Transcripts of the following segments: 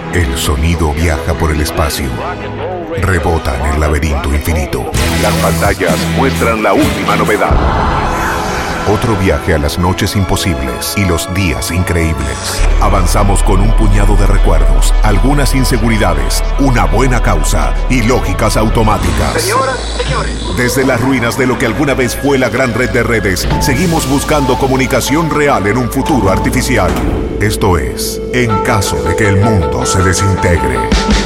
El sonido viaja por el espacio. Rebota en el laberinto infinito. Las pantallas muestran la última novedad. Otro viaje a las noches imposibles y los días increíbles. Avanzamos con un puñado de recuerdos, algunas inseguridades, una buena causa y lógicas automáticas. Señoras, señores. Desde las ruinas de lo que alguna vez fue la gran red de redes, seguimos buscando comunicación real en un futuro artificial. Esto es, en caso de que el mundo se desintegre.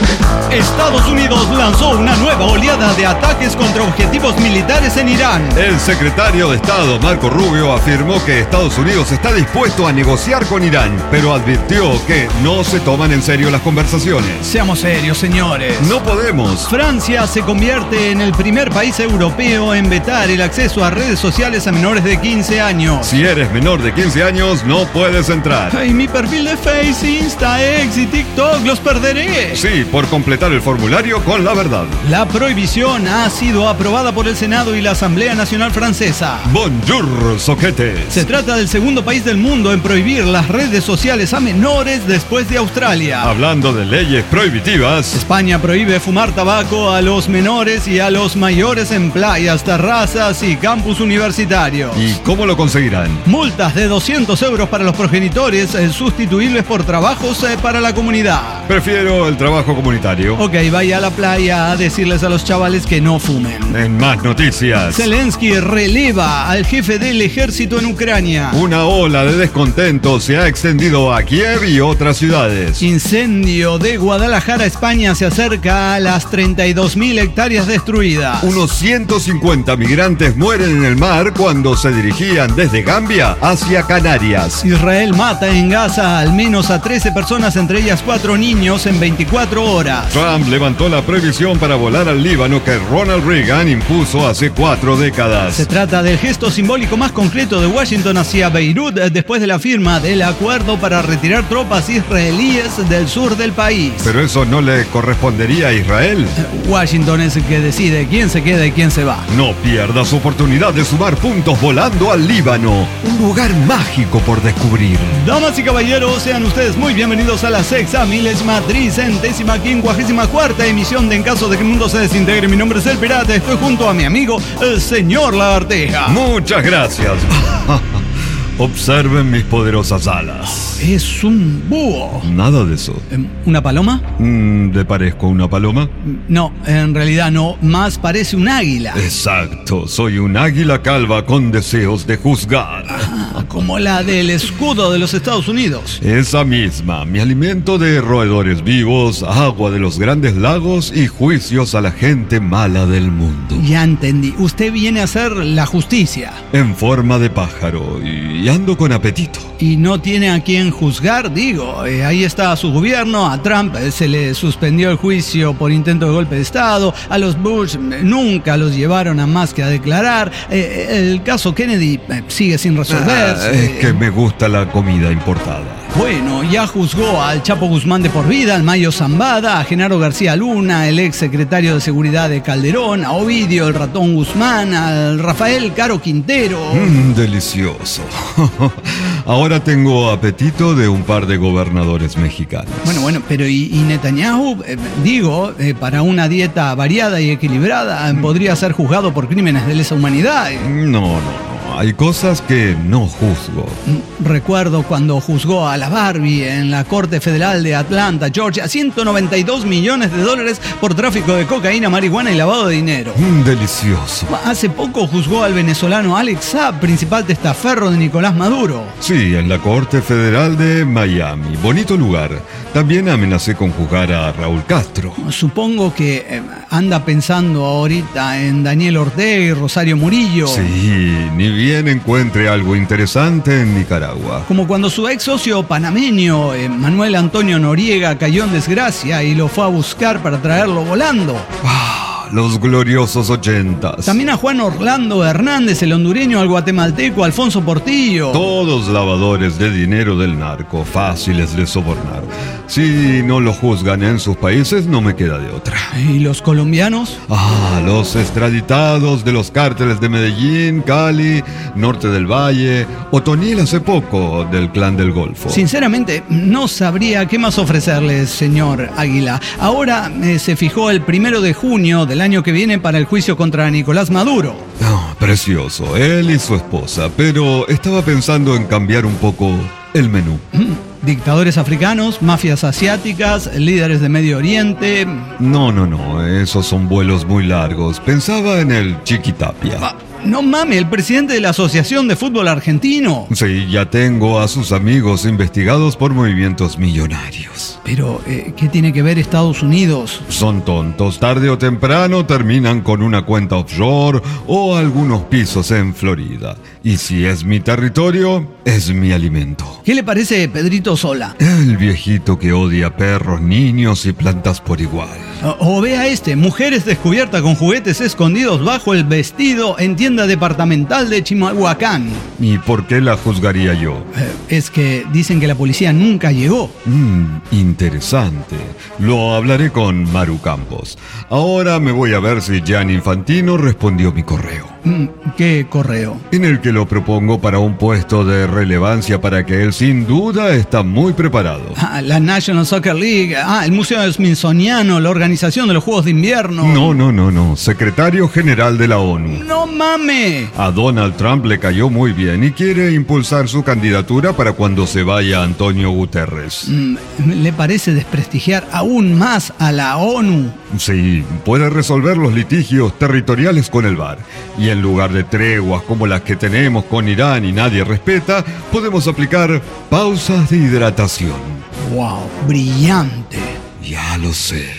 Estados Unidos lanzó una nueva oleada de ataques contra objetivos militares en Irán. El secretario de Estado, Marco Rubio, afirmó que Estados Unidos está dispuesto a negociar con Irán, pero advirtió que no se toman en serio las conversaciones. Seamos serios, señores. No podemos. Francia se convierte en el primer país europeo en vetar el acceso a redes sociales a menores de 15 años. Si eres menor de 15 años, no puedes entrar. Ay, mi perfil de Face, Insta, X y TikTok los perderé. Sí, por completar el formulario con la verdad. La prohibición ha sido aprobada por el Senado y la Asamblea Nacional Francesa. Bonjour, soquetes. Se trata del segundo país del mundo en prohibir las redes sociales a menores después de Australia. Hablando de leyes prohibitivas, España prohíbe fumar tabaco a los menores y a los mayores en playas, terrazas y campus universitarios. ¿Y cómo lo conseguirán? Multas de 200 euros para los progenitores, sustituibles por trabajos para la comunidad. Prefiero el trabajo comunitario. Ok, vaya a la playa a decirles a los chavales que no fumen. En más noticias, Zelensky releva al jefe del ejército en Ucrania. una ola de descontento se ha extendido a Kiev y otras ciudades. Incendio de Guadalajara, España, se acerca a las 32.000 hectáreas destruidas. Unos 150 migrantes mueren en el mar cuando se dirigían desde Gambia hacia Canarias. Israel mata en Gaza al menos a 13 personas, entre ellas 4 niños, en 24 horas. Trump levantó la prohibición para volar al Líbano que Ronald Reagan impuso hace 4 décadas. Se trata del gesto simbólico más concreto de Washington hacia Beirut después de la firma del acuerdo para retirar tropas israelíes del sur del país. Pero eso no le correspondería a Israel. Washington es el que decide quién se queda y quién se va. No pierdas oportunidad de sumar puntos volando al Líbano, un lugar mágico por descubrir. Damas y caballeros, sean ustedes muy bienvenidos a la 6.054ª emisión de En caso de que el mundo se desintegre. Mi nombre es El Pirata, estoy junto a mi amigo, el señor Lagarteja. Muchas gracias. Observen mis poderosas alas. Es un búho. Nada de eso. ¿Una paloma? ¿Le parezco una paloma? No, en realidad no, más parece un águila. Exacto, soy un águila calva con deseos de juzgar. Como la del escudo de los Estados Unidos. Esa misma, mi alimento de roedores vivos, agua de los grandes lagos y juicios a la gente mala del mundo. Ya entendí, usted viene a hacer la justicia. En forma de pájaro y ando con apetito. Y no tiene a quién juzgar, digo. Ahí está su gobierno, a Trump se le suspendió el juicio por intento de golpe de Estado, a los Bush nunca los llevaron a más que a declarar, el caso Kennedy sigue sin resolver. Es que me gusta la comida importada. Bueno, ya juzgó al Chapo Guzmán de por vida, al Mayo Zambada, a Genaro García Luna, el ex secretario de Seguridad de Calderón, a Ovidio, el ratón Guzmán, al Rafael Caro Quintero. Delicioso. Ahora tengo apetito de un par de gobernadores mexicanos. Bueno, pero ¿y Netanyahu? Para una dieta variada y equilibrada, podría ser juzgado por crímenes de lesa humanidad. No. Hay cosas que no juzgo. Recuerdo cuando juzgó a la Barbie en la Corte Federal de Atlanta, Georgia, $192 millones por tráfico de cocaína, marihuana y lavado de dinero. Delicioso. Hace poco juzgó al venezolano Alex Saab, principal testaferro de Nicolás Maduro. Sí, en la Corte Federal de Miami. Bonito lugar. También amenacé con juzgar a Raúl Castro. Supongo que anda pensando ahorita en Daniel Ortega y Rosario Murillo. Sí, ni bien encuentre algo interesante en Nicaragua. Como cuando su ex socio panameño, Manuel Antonio Noriega, cayó en desgracia y lo fue a buscar para traerlo volando. los gloriosos 80s. También a Juan Orlando Hernández, el hondureño, al guatemalteco Alfonso Portillo. Todos lavadores de dinero del narco, fáciles de sobornar. Si no lo juzgan en sus países, no me queda de otra. ¿Y los colombianos? Los extraditados de los cárteles de Medellín, Cali, Norte del Valle, Otoniel hace poco del Clan del Golfo. Sinceramente, no sabría qué más ofrecerles, señor Águila. Ahora se fijó el 1 de junio del año que viene para el juicio contra Nicolás Maduro. Precioso, él y su esposa, pero estaba pensando en cambiar un poco el menú. Dictadores africanos, mafias asiáticas, líderes de Medio Oriente. No, esos son vuelos muy largos. Pensaba en el Chiquitapia. No mames, el presidente de la Asociación de Fútbol Argentino. Sí, ya tengo a sus amigos investigados por movimientos millonarios. Pero, ¿qué tiene que ver Estados Unidos? Son tontos. Tarde o temprano terminan con una cuenta offshore o algunos pisos en Florida. Y si es mi territorio, es mi alimento. ¿Qué le parece Pedrito Sola? El viejito que odia perros, niños y plantas por igual. O vea mujeres descubiertas con juguetes escondidos bajo el vestido en tienda departamental de Chimalhuacán. ¿Y por qué la juzgaría yo? Es que dicen que la policía nunca llegó. Interesante. Lo hablaré con Maru Campos. Ahora me voy a ver si Gianni Infantino respondió mi correo. ¿Qué correo? En el que lo propongo para un puesto de relevancia para que él sin duda está muy preparado. La National Soccer League, el Museo Smithsoniano, la Organización de los Juegos de Invierno. No. Secretario General de la ONU. ¡No mames! A Donald Trump le cayó muy bien y quiere impulsar su candidatura para cuando se vaya Antonio Guterres. ¿Le parece desprestigiar aún más a la ONU? Sí, puede resolver los litigios territoriales con el VAR. Y en lugar de treguas como las que tenemos con Irán y nadie respeta, podemos aplicar pausas de hidratación. ¡Wow! ¡Brillante! Ya lo sé.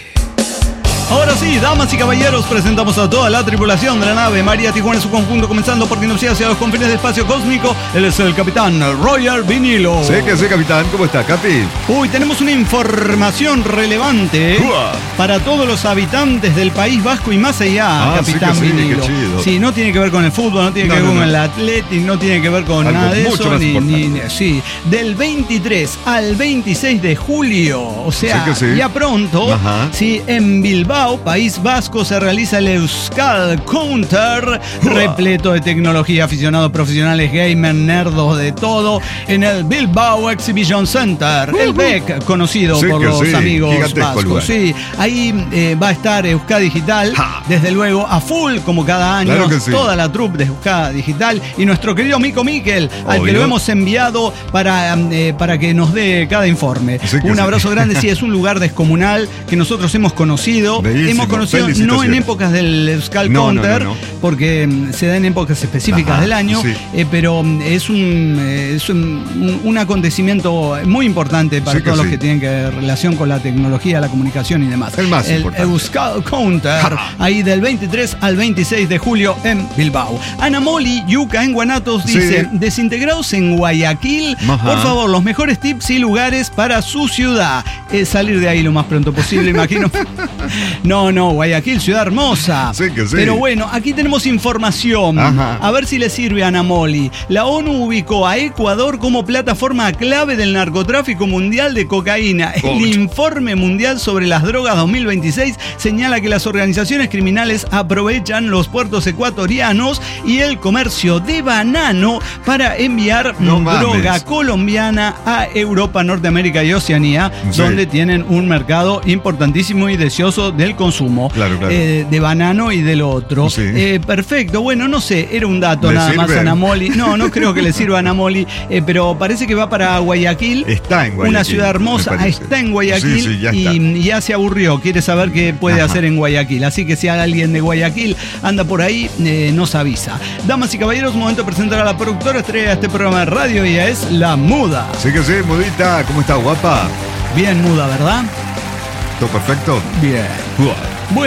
Ahora sí, damas y caballeros, presentamos a toda la tripulación de la nave María Tijuana en su conjunto, comenzando por quien nos hacia los confines del espacio cósmico. Él es el capitán Roger Vinilo. Sé que sí, capitán. ¿Cómo está, Capi? Tenemos una información relevante para todos los habitantes del País Vasco y más allá, capitán Vinilo. Qué chido. Sí, no tiene que ver con el fútbol, no tiene que ver con el Athletic, no tiene que ver con nada de eso. Sí, del 23 al 26 de julio, o sea, ya pronto, sí, en Bilbao, País Vasco, se realiza el Euskal Counter, repleto de tecnología, aficionados profesionales, gamers, nerdos, de todo, en el Bilbao Exhibition Center, el BEC, conocido por los amigos vascos. Sí, ahí va a estar Euskadi Digital, desde luego, a full, como cada año, toda la troupe de Euskadi Digital, y nuestro querido Mico Miquel, al que lo hemos enviado para que nos dé cada informe. Un abrazo grande. Sí, es un lugar descomunal que nosotros hemos conocido. Hemos conocido no en épocas del Euskal Counter, porque se da en épocas específicas del año, pero es un acontecimiento muy importante para todos los que tienen relación con la tecnología, la comunicación y demás. El Euskal Counter, ahí del 23 al 26 de julio en Bilbao. Ana Moli Yuca en Guanatos dice: desintegrados en Guayaquil, por favor, los mejores tips y lugares para su ciudad. Salir de ahí lo más pronto posible, imagino. No, Guayaquil, ciudad hermosa. Pero bueno, aquí tenemos información. A ver si le sirve a Ana Moli. La ONU ubicó a Ecuador como plataforma clave del narcotráfico mundial de cocaína. El Informe Mundial sobre las Drogas 2026 señala que las organizaciones criminales aprovechan los puertos ecuatorianos y el comercio de banano para enviar droga colombiana a Europa, Norteamérica y Oceanía, donde tienen un mercado importantísimo y deseoso del consumo. De banano y de lo otro. Perfecto, bueno, no sé, era un dato nada más a Ana Moli. No creo que le sirva a Ana Moli, pero parece que va para Guayaquil. Está en Guayaquil. Una ciudad hermosa, está en Guayaquil y ya se aburrió, quiere saber qué puede hacer en Guayaquil. Así que si hay alguien de Guayaquil anda por ahí, nos avisa. Damas y caballeros, momento de presentar a la productora estrella de este programa de radio, ella es La Muda. Sí, Mudita, ¿cómo está, guapa? Bien muda, ¿verdad? ¿Todo perfecto? Bien. Bueno,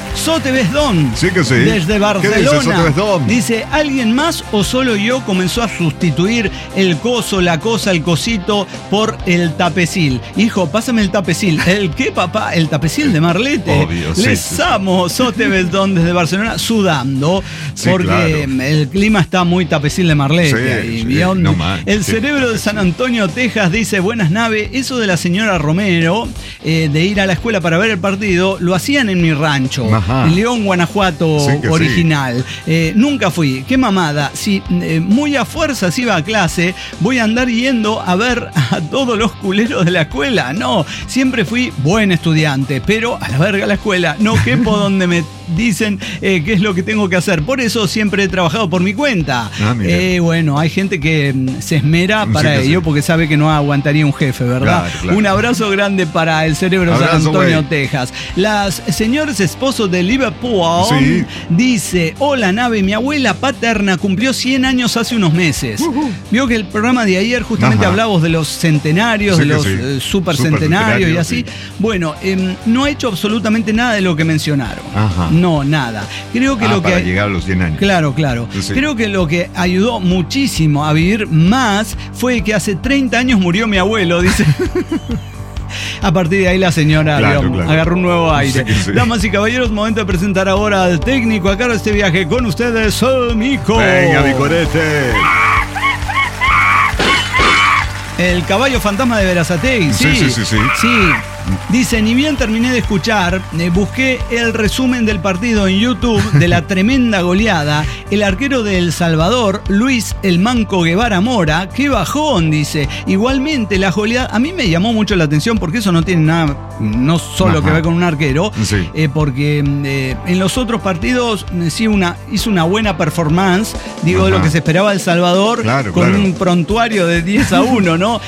Sotebesdón. Sí que sí. Desde Barcelona. ¿Qué dice Sotebesdón? Dice, ¿alguien más o solo yo comenzó a sustituir el coso, la cosa, el cosito por el tapecil? Hijo, pásame el tapecil. ¿El qué, papá? El tapecil de Marlete. Obvio, sí, Les sí. amo, Sotebesdón desde Barcelona, sudando, Sí, porque claro. el clima está muy tapecil de Marlete. Sí, Y sí, bien, no más. el Sí. cerebro de San Antonio, Texas, dice, buenas naves, eso de la señora Romero, de ir a la escuela para ver el partido, lo hacían en mi rancho, Ajá. en León, Guanajuato, Sí que original. Nunca fui, qué mamada, si muy a fuerzas iba a clase, voy a andar yendo a ver a todos los culeros de la escuela. No, siempre fui buen estudiante, pero a la verga la escuela, no quepo donde me dicen qué es lo que tengo que hacer. Por eso siempre he trabajado por mi cuenta. Ah, mira. Bueno, hay gente que se esmera para Sí que ello sí. porque sabe que no aguantaría un jefe, ¿verdad? Claro, claro. Un abrazo grande para el cerebro de San Abrazo, Antonio, güey. Texas. Las señores esposos de Liverpool Sí. dice, hola nave, mi abuela paterna cumplió 100 años hace unos meses. Vio que el programa de ayer justamente Ajá. hablábamos de los centenarios, Sí de que los sí. supercentenarios y Supercentenarios, así. sí. Bueno, no ha hecho absolutamente nada de lo que mencionaron. Ajá. No, nada. Creo que lo para que... llegar a los 100 años. Claro, claro. Sí. Creo que lo que ayudó muchísimo a vivir más fue que hace 30 años murió mi abuelo, dice. A partir de ahí la señora Claro, digamos, claro. agarró un nuevo aire. Sí que sí. Damas y caballeros, momento de presentar ahora al técnico a cargo de este viaje con ustedes, Mico. Venga, mi corete. El caballo fantasma de Berazategui, sí. Sí. Sí. Dice, ni bien terminé de escuchar, busqué el resumen del partido en YouTube de la tremenda goleada. El arquero de El Salvador, Luis El Manco Guevara Mora, qué bajón, dice. Igualmente, la goleada, a mí me llamó mucho la atención porque eso no tiene nada, no solo Ajá. que ver con un arquero, Sí. porque en los otros partidos sí hizo una buena performance, digo, de lo Ajá. que se esperaba El Salvador, Claro, con claro. un prontuario de 10-1, ¿no?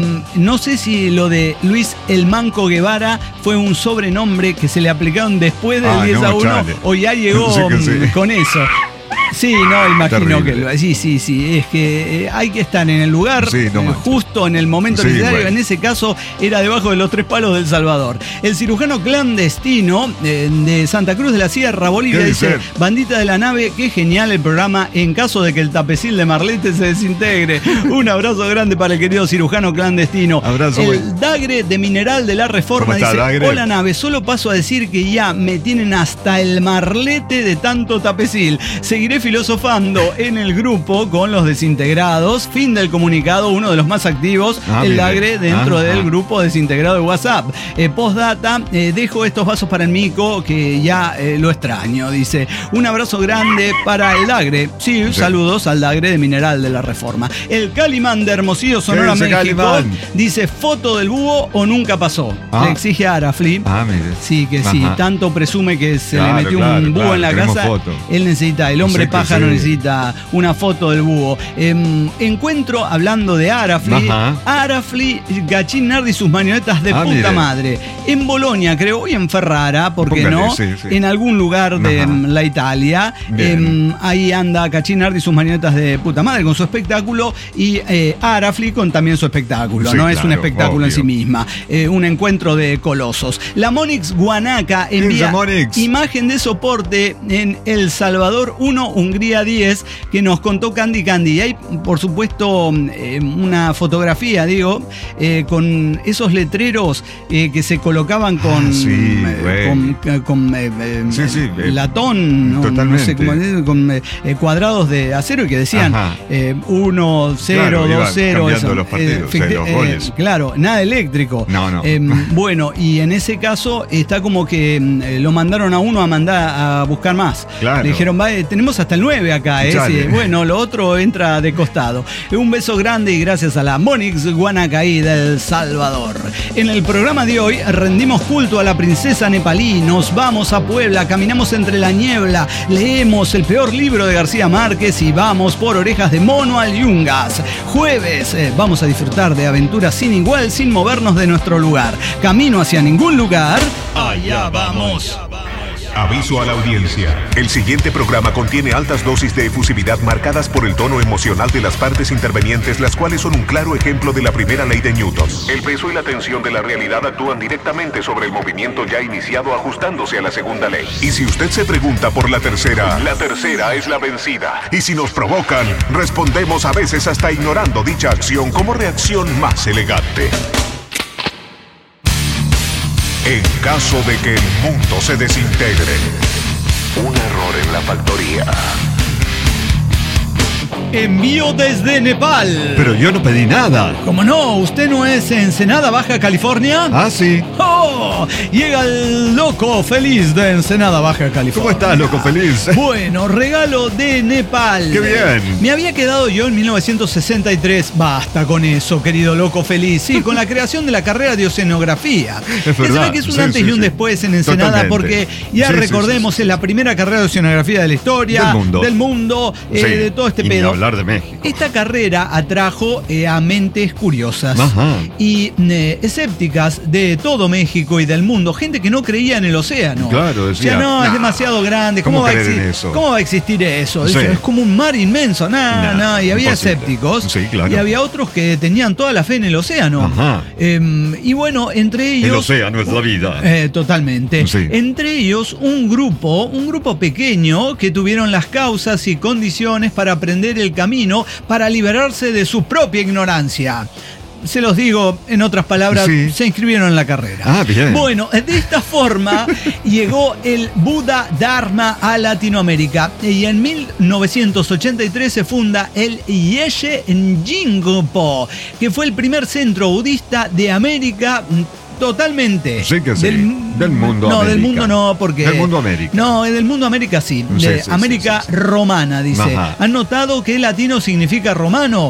No sé si lo de Luis El Manco Guevara fue un sobrenombre que se le aplicaron después del 10-1 chale. o ya llegó Sí que sí. con eso. Sí, no, imagino Terrible. que sí, es que hay que estar en el lugar Sí, no manches. justo en el momento Sí, necesario. bueno. En ese caso era debajo de los 3 palos del Salvador. El cirujano clandestino de Santa Cruz de la Sierra, Bolivia, ¿Qué dice, dice? bandita de la nave, qué genial el programa en caso de que el tapecil de Marlete se desintegre. Un abrazo grande para el querido cirujano clandestino. Abrazo, güey. El Dagre de Mineral de la Reforma ¿Cómo está, dice, Dagre? hola nave, solo paso a decir que ya me tienen hasta el marlete de tanto tapecil. Seguiré filosofando en el grupo con los desintegrados. Fin del comunicado, uno de los más activos, el mire. Dagre dentro Ajá. del grupo desintegrado de WhatsApp. Postdata, dejo estos vasos para el Mico que ya lo extraño, dice. Un abrazo grande para el Dagre. Sí, saludos al Dagre de Mineral de la Reforma. El Calimán de Hermosillo, Sonora, dice México, Calimán? dice, foto del búho o nunca pasó. Ah. Le exige a Arafli. Mire. Sí, que sí, Ajá. tanto presume que se Claro, le metió claro, un búho claro, en la queremos casa. foto. Él necesita, el hombre Sí que pájaro sí. necesita una foto del búho. Encuentro, hablando de Arafli, Ajá. Arafli, Gachín Nardi y sus marionetas de puta mire. madre. En Bolonia, creo, y en Ferrara, ¿por qué Póngale, no? sí, sí. En algún lugar de Ajá. la Italia. Bien. Ahí anda Gachín Nardi y sus marionetas de puta madre con su espectáculo y Arafli con también su espectáculo. Sí, No es un claro, espectáculo en obvio. sí misma. Un encuentro de colosos. La Monix Guanaca envía Monix? imagen de soporte en El Salvador 1, Hungría 10, que nos contó Candy Candy. Y hay, por supuesto, una fotografía, digo, con esos letreros que se colocaban con, sí, güey. Sí, latón, no sé totalmente. cómo es, con cuadrados de acero y que decían Ajá. 1, 0, Claro, 2, iba 0. cambiando los partidos, los goles. Claro, nada eléctrico. No. Bueno, y en ese caso está como que lo mandaron a uno a mandar a buscar más. Claro. Le dijeron, tenemos hasta el 9 acá, Chale. sí, bueno, lo otro entra de costado. Un beso grande y gracias a la Monix Guanacaí del Salvador. En el programa de hoy rendimos culto a la princesa nepalí, nos vamos a Puebla, caminamos entre la niebla, leemos el peor libro de García Márquez y vamos por Orejas de Mono al Yungas. Jueves, vamos a disfrutar de aventuras sin igual, sin movernos de nuestro lugar. Camino hacia ningún lugar, allá vamos. Aviso a la audiencia. El siguiente programa contiene altas dosis de efusividad marcadas por el tono emocional de las partes intervenientes, las cuales son un claro ejemplo de la primera ley de Newton. El peso y la tensión de la realidad actúan directamente sobre el movimiento ya iniciado, ajustándose a la segunda ley. Y si usted se pregunta por la tercera es la vencida. Y si nos provocan, respondemos a veces hasta ignorando dicha acción como reacción más elegante. En caso de que el mundo se desintegre, un error en la factoría. Envío desde Nepal. Pero yo no pedí nada. ¿Cómo no? ¿Usted no es Ensenada, Baja California? Ah, sí. ¡Oh! Llega el loco feliz de Ensenada, Baja California. ¿Cómo estás, loco feliz? Bueno, regalo de Nepal. ¡Qué bien! Me había quedado yo en 1963. Basta con eso, querido loco feliz. Sí, con la creación de la carrera de oceanografía. Es verdad. Se ve que es un antes y un después en Ensenada. Totalmente. Porque ya recordemos, es la primera carrera de oceanografía de la historia. Del mundo. De todo este y pedo. Ni hablar de México. Esta carrera atrajo a mentes curiosas. Ajá. Y escépticas de todo México y del mundo, gente que no creía en el océano. Claro, decía, o sea, no, es demasiado grande. ¿Cómo va a existir eso? Sí. Es como un mar inmenso. No. Y había imposible. escépticos. Sí, claro. Y había otros que tenían toda la fe en el océano. Ajá. Y bueno, entre ellos... El océano es la vida. Totalmente. Sí. Entre ellos, un grupo pequeño que tuvieron las causas y condiciones para aprender el camino para liberarse de su propia ignorancia. Se los digo, en otras palabras, sí. Se inscribieron en la carrera. Ah, bien. Bueno, de esta forma llegó el Buda Dharma a Latinoamérica y en 1983 se funda el Yeshe Jingpo, que fue el primer centro budista de América. Totalmente. Sí que sí. Del mundo No, América. Del mundo no, porque... Del mundo América. No, del mundo América sí. De América romana, dice. Ajá. ¿Han notado que latino significa romano?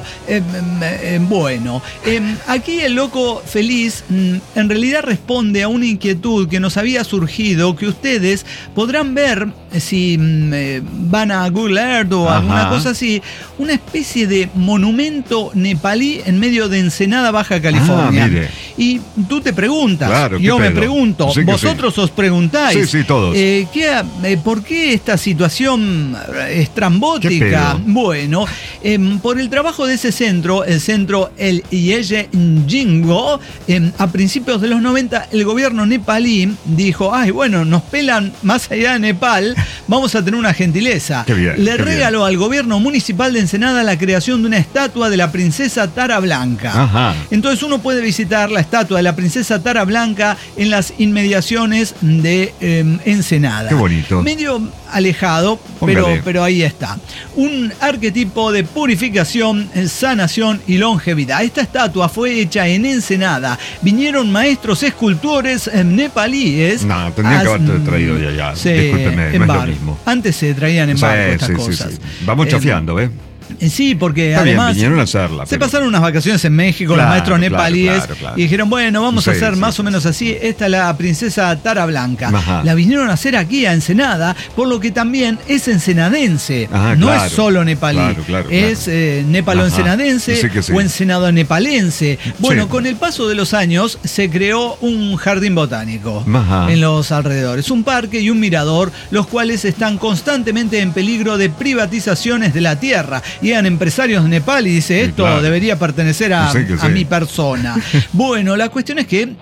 Bueno, aquí el loco feliz en realidad responde a una inquietud que nos había surgido, que ustedes podrán ver si van a Google Earth o alguna cosa así, una especie de monumento nepalí en medio de Ensenada, Baja California. Mire. Y tú te preguntas, claro, yo me pedo. pregunto, Sí, vosotros os preguntáis, sí, todos. ¿por qué esta situación estrambótica? Bueno, por el trabajo de ese centro, el centro El Yeshe Jingpo, a principios de los 90, el gobierno nepalí dijo, bueno, nos pelan más allá de Nepal, vamos a tener una gentileza. Qué bien, Le regaló al gobierno municipal de Ensenada la creación de una estatua de la princesa Tara Blanca. Ajá. Entonces uno puede visitar la estatua de la princesa Tara Blanca en las inmediaciones de Ensenada. Qué bonito. Medio alejado, pero ahí está. Un arquetipo de purificación, sanación y longevidad. Esta estatua fue hecha en Ensenada. Vinieron maestros escultores nepalíes. No, tendrían que haber traído de allá. Sí, discúlpeme, en no es barco. lo mismo. Antes se traían en barco estas cosas. Sí. Vamos chafiando, ¿ves? Sí, porque Está además bien, vinieron a hacerla, se pero... pasaron unas vacaciones en México, Claro, los maestros nepalíes, claro. y dijeron, bueno, vamos a hacer más sí. o menos así. Esta es la princesa Tara Blanca. Ajá. La vinieron a hacer aquí a Ensenada, por lo que también es ensenadense. No claro, es solo nepalí, claro. es nepalo-ensenadense Sí. o ensenado-nepalense. Bueno, Sí. con el paso de los años se creó un jardín botánico Ajá. en los alrededores, un parque y un mirador, los cuales están constantemente en peligro de privatizaciones de la tierra. Llegan empresarios de Nepal y dice, esto claro. debería pertenecer a Sí. mi persona. Bueno, la cuestión es que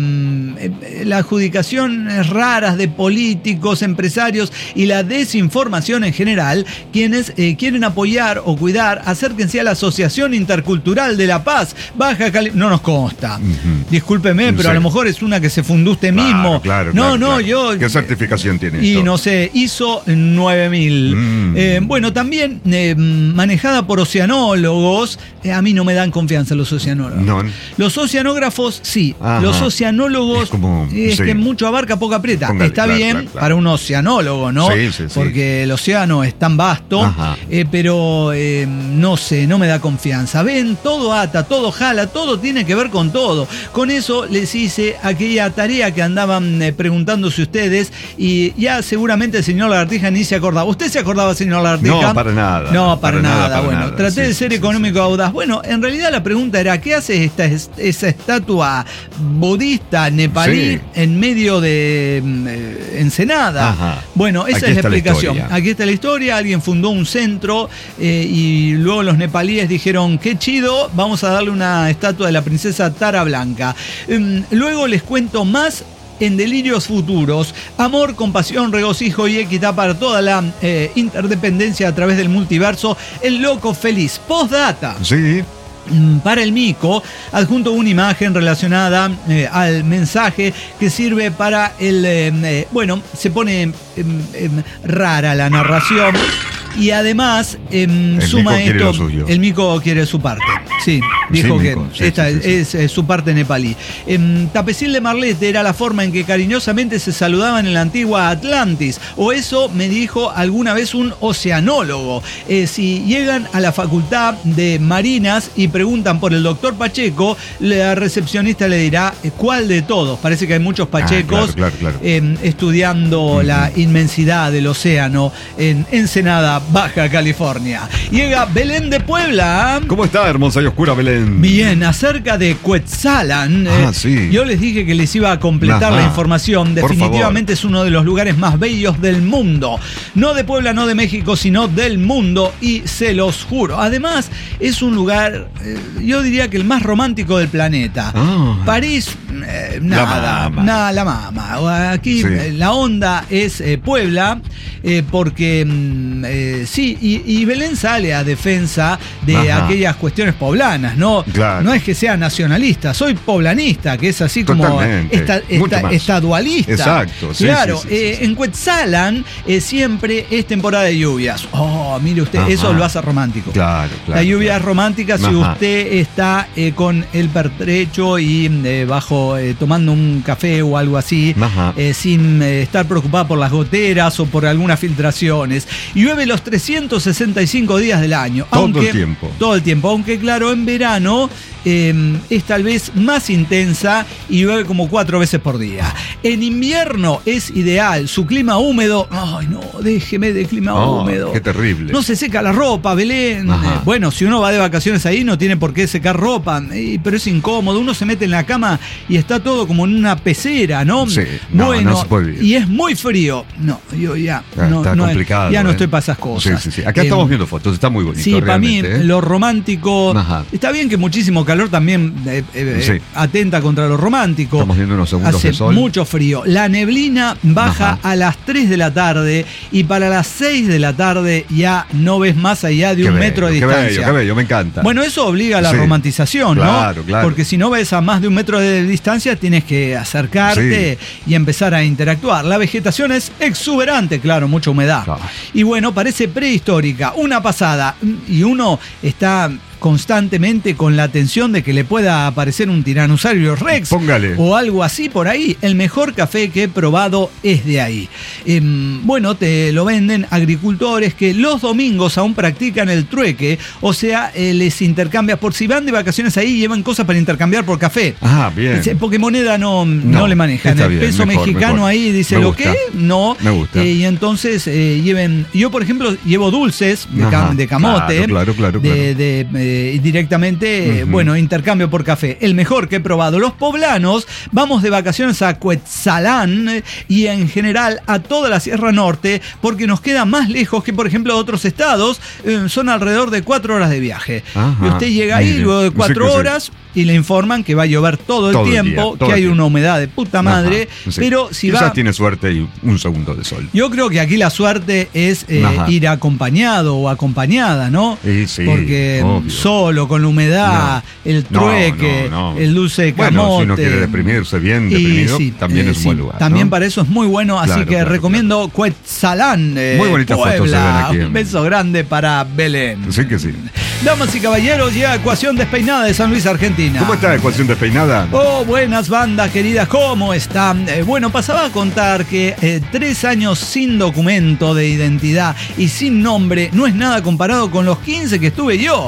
la adjudicaciones raras de políticos, empresarios y la desinformación en general, quienes quieren apoyar o cuidar, acérquense a la Asociación Intercultural de la Paz, Baja California. No nos consta. Discúlpeme, pero a lo mejor es una que se fundó usted mismo. Claro. Yo... ¿Qué certificación tiene Y esto? no sé, ISO 9000. Bueno, también manejada por oceanólogos. A mí no me dan confianza los oceanólogos. No. Los oceanógrafos, sí. Ajá. Los oceanólogos, es que mucho abarca, poco aprieta. Póngale, Está claro, bien claro. para un oceanólogo, ¿no? Sí. Porque el océano es tan vasto, Ajá. pero no sé, no me da confianza. Ven, todo ata, todo jala, todo tiene que ver con todo. Con eso les hice aquella tarea que andaban preguntándose ustedes y ya seguramente el señor Lagartija ni se acordaba. ¿Usted se acordaba, señor Lagartija? No, para nada. No, para nada. Bueno, nada. traté de ser económico audaz. Bueno, en realidad la pregunta era, ¿qué hace esa estatua budista nepalí en medio de Ensenada? Ajá. Bueno, esa Aquí es la está la explicación. historia. Aquí está la historia. Alguien fundó un centro y luego los nepalíes dijeron, qué chido, vamos a darle una estatua de la princesa Tara Blanca. Luego les cuento más en Delirios Futuros. Amor, compasión, regocijo y equidad para toda la interdependencia a través del multiverso. El loco feliz. Postdata. Sí. Para el mico, adjunto una imagen relacionada al mensaje que sirve para el... bueno, se pone rara la narración. Y además suma esto, el mico quiere su parte. Sí, dijo que esta es su parte nepalí. Tapecil de Marlete era la forma en que cariñosamente se saludaban en la antigua Atlantis, o eso me dijo alguna vez un oceanólogo. Si llegan a la facultad de Marinas y preguntan por el doctor Pacheco, la recepcionista le dirá ¿cuál de todos? Parece que hay muchos Pachecos claro. estudiando la inmensidad del océano en Ensenada, Baja California. Llega Belén de Puebla. ¿Cómo está, hermosa y oscura Belén? Bien, acerca de Cuetzalan. Sí. Yo les dije que les iba a completar la información. Definitivamente es uno de los lugares más bellos del mundo. No de Puebla, no de México, sino del mundo. Y se los juro. Además, es un lugar, yo diría que el más romántico del planeta. París, nada. La mama. Aquí la onda es Puebla, porque... sí, y Belén sale a defensa de aquellas cuestiones poblanas, ¿no? Claro. No es que sea nacionalista, soy poblanista, que es así como estadualista. Exacto, sí. Claro, en Cuetzalan siempre es temporada de lluvias. Oh, mire usted, eso lo hace romántico. Claro. La lluvia es romántica si usted está con el pertrecho y tomando un café o algo así, sin estar preocupado por las goteras o por algunas filtraciones. Llueve los 365 días del año. Todo el tiempo. Aunque claro, en verano es tal vez más intensa y llueve como 4 veces por día. En invierno es ideal, su clima húmedo. Ay, no, déjeme de clima húmedo. Qué terrible. No se seca la ropa, Belén. Bueno, si uno va de vacaciones ahí no tiene por qué secar ropa, pero es incómodo. Uno se mete en la cama y está todo como en una pecera, ¿no? Sí, no se puede vivir. Y es muy frío. No, yo ya. Está complicado. Ya no estoy para esas cosas. Sí. Acá estamos viendo fotos, está muy bonito. Sí, para mí lo romántico. Está bien que muchísimo calor también atenta contra lo romántico. Estamos viendo unos segundos de sol. Hace mucho frío. La neblina baja a las 3 de la tarde y para las 6 de la tarde ya no ves más allá de un metro de distancia. Qué bello, me encanta. Bueno, eso obliga a la romantización, claro, ¿no? Claro. Porque si no ves a más de un metro de distancia, tienes que acercarte y empezar a interactuar. La vegetación es exuberante, claro, mucha humedad. Y bueno, parece prehistórica. Una pasada. Y uno está constantemente con la atención de que le pueda aparecer un Tiranosaurio Rex. Póngale. O algo así por ahí. El mejor café que he probado es de ahí. Bueno, te lo venden agricultores que los domingos aún practican el trueque, o sea, les intercambias, por si van de vacaciones ahí, llevan cosas para intercambiar por café. Bien. Porque moneda no le manejan. El peso mexicano ahí dice lo que no. Me gusta. Y entonces lleven, yo por ejemplo llevo dulces de camote. Claro. Directamente, bueno, intercambio por café. El mejor que he probado. Los poblanos vamos de vacaciones a Cuetzalan y en general a toda la Sierra Norte porque nos queda más lejos que, por ejemplo, otros estados. Son alrededor de 4 horas de viaje. Y usted llega ahí luego de 4 horas y le informan que va a llover todo el tiempo, que hay una humedad de puta madre. Pero si quizás tiene suerte y un segundo de sol. Yo creo que aquí la suerte es ir acompañado o acompañada, ¿no? Sí, porque obvio. Solo, con la humedad, el trueque, el dulce de camote. Bueno, si uno quiere deprimirse bien deprimido, también es un buen lugar. También para eso es muy bueno, así que recomiendo Cuetzalan, muy bonitas fotos se ven aquí. Un beso grande para Belén. Sí que sí. Damas y caballeros, ya Ecuación Despeinada de San Luis, Argentina. ¿Cómo está Ecuación Despeinada? Oh, buenas bandas queridas, ¿cómo están? Bueno, pasaba a contar que 3 años sin documento de identidad y sin nombre no es nada comparado con los 15 que estuve yo.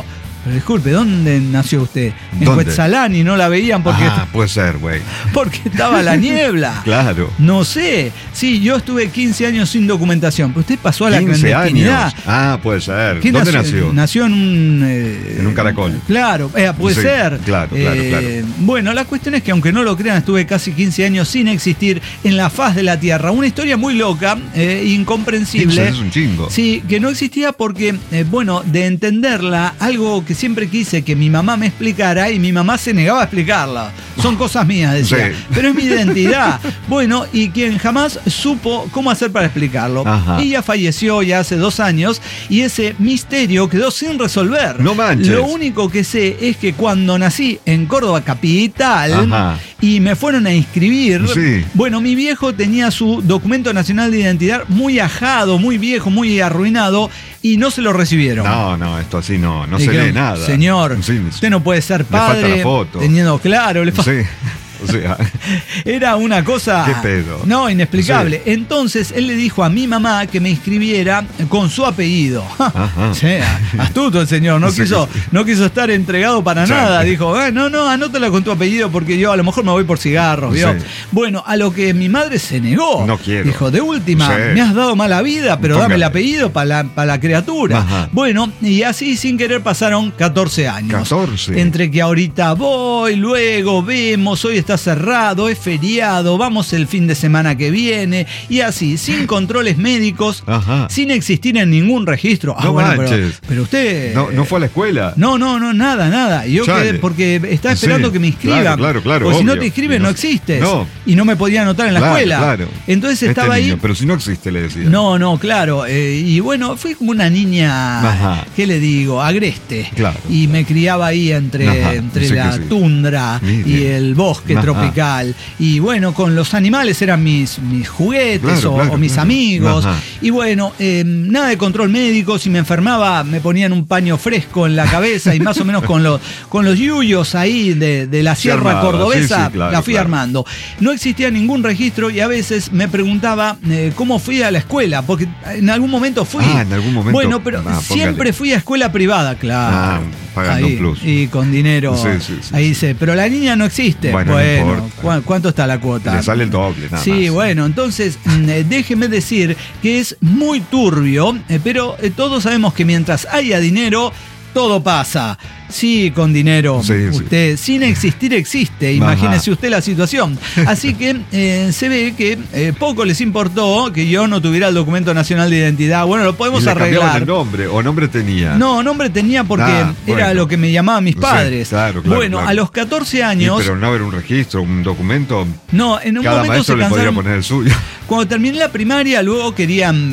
Pero disculpe, ¿dónde nació usted? En ¿Dónde? Cuetzalán y no la veían porque, Puede ser, güey. porque estaba la niebla. Claro. No sé. Sí, yo estuve 15 años sin documentación, pero usted pasó a la 15 clandestinidad. años. Puede ser. ¿Qué ¿Dónde nació? Nació en un... En un caracol. Claro, puede Sí, ser. claro. Bueno, la cuestión es que aunque no lo crean, estuve casi 15 años sin existir en la faz de la Tierra. Una historia muy loca, incomprensible. Es un chingo. Sí, que no existía porque, de entenderla, algo que siempre quise que mi mamá me explicara y mi mamá se negaba a explicarla. Son cosas mías, decía. Sí. Pero es mi identidad. Bueno, y quien jamás supo cómo hacer para explicarlo. Ajá. Ella falleció ya hace 2 años y ese misterio quedó sin resolver. No manches. Lo único que sé es que cuando nací en Córdoba capital Ajá. y me fueron a inscribir, Sí. bueno, mi viejo tenía su documento nacional de identidad muy ajado, muy viejo, muy arruinado y no se lo recibieron. No, esto así no se Dijeron, lee nada. Señor, Sí, usted no puede ser falta padre la foto. teniendo claro, Sí. O sea, era una cosa ¿Qué pedo? no inexplicable. Sí. Entonces Entonces él le dijo a mi mamá que me inscribiera con su apellido. Ajá. Sí, astuto el señor, no Sí, quiso, sí. no quiso estar entregado para Sí. nada. Dijo, no, anótala con tu apellido porque yo a lo mejor me voy por cigarros, ¿vio? Sí. Bueno, a lo que mi madre se negó. No quiero. Dijo, de última, Sí. me has dado mala vida, pero dame el Póngale. apellido para la criatura. Ajá. Bueno, y así sin querer pasaron 14 años. 14. Entre que ahorita voy, luego vemos, hoy está cerrado, es feriado, vamos el fin de semana que viene, y así, sin controles médicos, Ajá. sin existir en ningún registro. No manches. pero usted... No fue a la escuela. No, nada. Y yo Chale. quedé porque estaba esperando Sí, que me inscriban. claro, Porque si no obvio. te inscriben Y no existes. No. Y no me podía anotar en la escuela. Claro. Entonces estaba ahí... niño, pero si no existe, le decía. No, claro. Y bueno, fui como una niña, Ajá. ¿qué le digo? Agreste. Claro. Y me criaba ahí entre Ajá, entre sí la que sí. tundra Mire. y el bosque Ajá. tropical. Y bueno, con los animales eran mis juguetes Claro, o mis claro. amigos. Ajá. Y bueno, nada de control médico. Si me enfermaba, me ponían un paño fresco en la cabeza y más o menos con los yuyos ahí de la sierra armaba, cordobesa, sí, claro, la fui claro. armando. No existía ningún registro y a veces me preguntaba cómo fui a la escuela, porque en algún momento fui. En algún momento. Bueno, pero Póngale. siempre fui a escuela privada, claro. Pagando Ahí, un plus. y con dinero. Sí, ahí dice, pero la niña no existe. Bueno, no importa. ¿cuánto está la cuota? Le sale el doble, nada Sí, más. bueno, entonces déjeme decir que es muy turbio, pero todos sabemos que mientras haya dinero, todo pasa. Sí, con dinero. Sí, sí. Usted, sin existir, existe. Imagínese usted la situación. Así que se ve que poco les importó que yo no tuviera el documento nacional de identidad. Bueno, lo podemos ¿Y le cambiaban arreglar. el nombre o nombre tenía? No, nombre tenía porque era bueno. lo que me llamaban mis Sí, padres. claro, bueno, claro. a los 14 Y, años. pero no haber un registro, un documento. No, en un Cada momento maestro se le podría cansaron. poner el suyo. Cuando terminé la primaria, luego querían,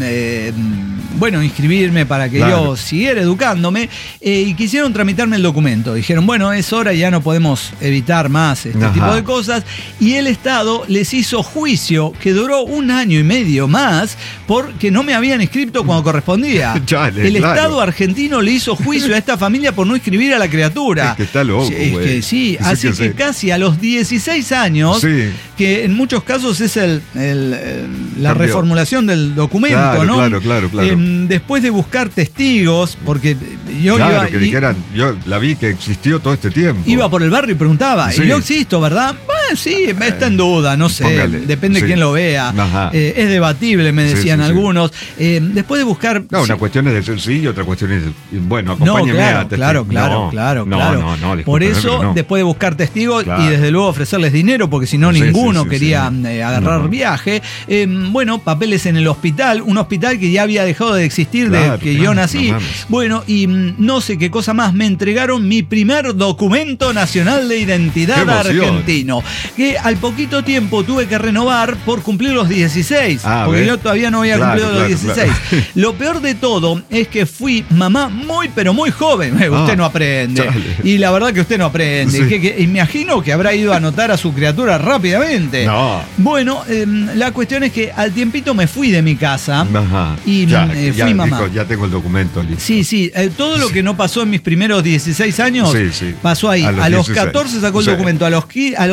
inscribirme para que Claro. yo siguiera educándome y quisieron tramitarme el documento. Dijeron, bueno, es hora, ya no podemos evitar más este Ajá. tipo de cosas. Y el Estado les hizo juicio que duró 1 año y medio más porque no me habían inscrito cuando correspondía. Chale, el claro. Estado argentino le hizo juicio a esta familia por no inscribir a la criatura. Es que está loco, Sí, es güey. que sí, Sí, así que que sí. casi a los 16 años, Sí. que en muchos casos es la Cambió. reformulación del documento, Claro, ¿no? claro. Después de buscar testigos, porque yo Claro, que iba, dijeran, yo la vi que existió todo este tiempo. iba por el barrio y preguntaba, Sí. ¿y yo existo, verdad? Bueno, sí, está en duda, no sé, Póngale, depende de sí. quién lo vea. Ajá. Es debatible, me Sí, decían sí, sí. algunos. Después de buscar... No, sí, una cuestión es decir sí y otra cuestión es, bueno, no, acompáñeme a claro, claro. No, Por discúlpeme, eso, pero no. después de buscar testigos Claro. y desde luego ofrecerles dinero, porque si no Sí, ninguno sí, quería sí. agarrar No. viaje. Papeles en el hospital, un hospital que ya había dejado de existir Claro, de que claro, yo nací. no mames. Bueno, y no sé qué cosa más, me entregaron mi primer documento nacional de identidad ¡Qué emoción! argentino, que al poquito tiempo tuve que renovar por cumplir los 16, porque ¿ves? yo todavía no había Claro, cumplido los 16. claro. Lo peor de todo es que fui mamá muy, pero muy joven. Usted no aprende. chale. Y la verdad que usted no aprende. Sí. Que imagino que habrá ido a anotar a su criatura rápidamente. No. Bueno, la cuestión es que al tiempito me fui de mi casa. Ajá. Y ya, fui ya, mamá. dijo, ya tengo el documento listo. Sí, todo lo que no pasó en mis primeros 16 16 años, Sí. pasó ahí. A los 14 sacó el documento, a los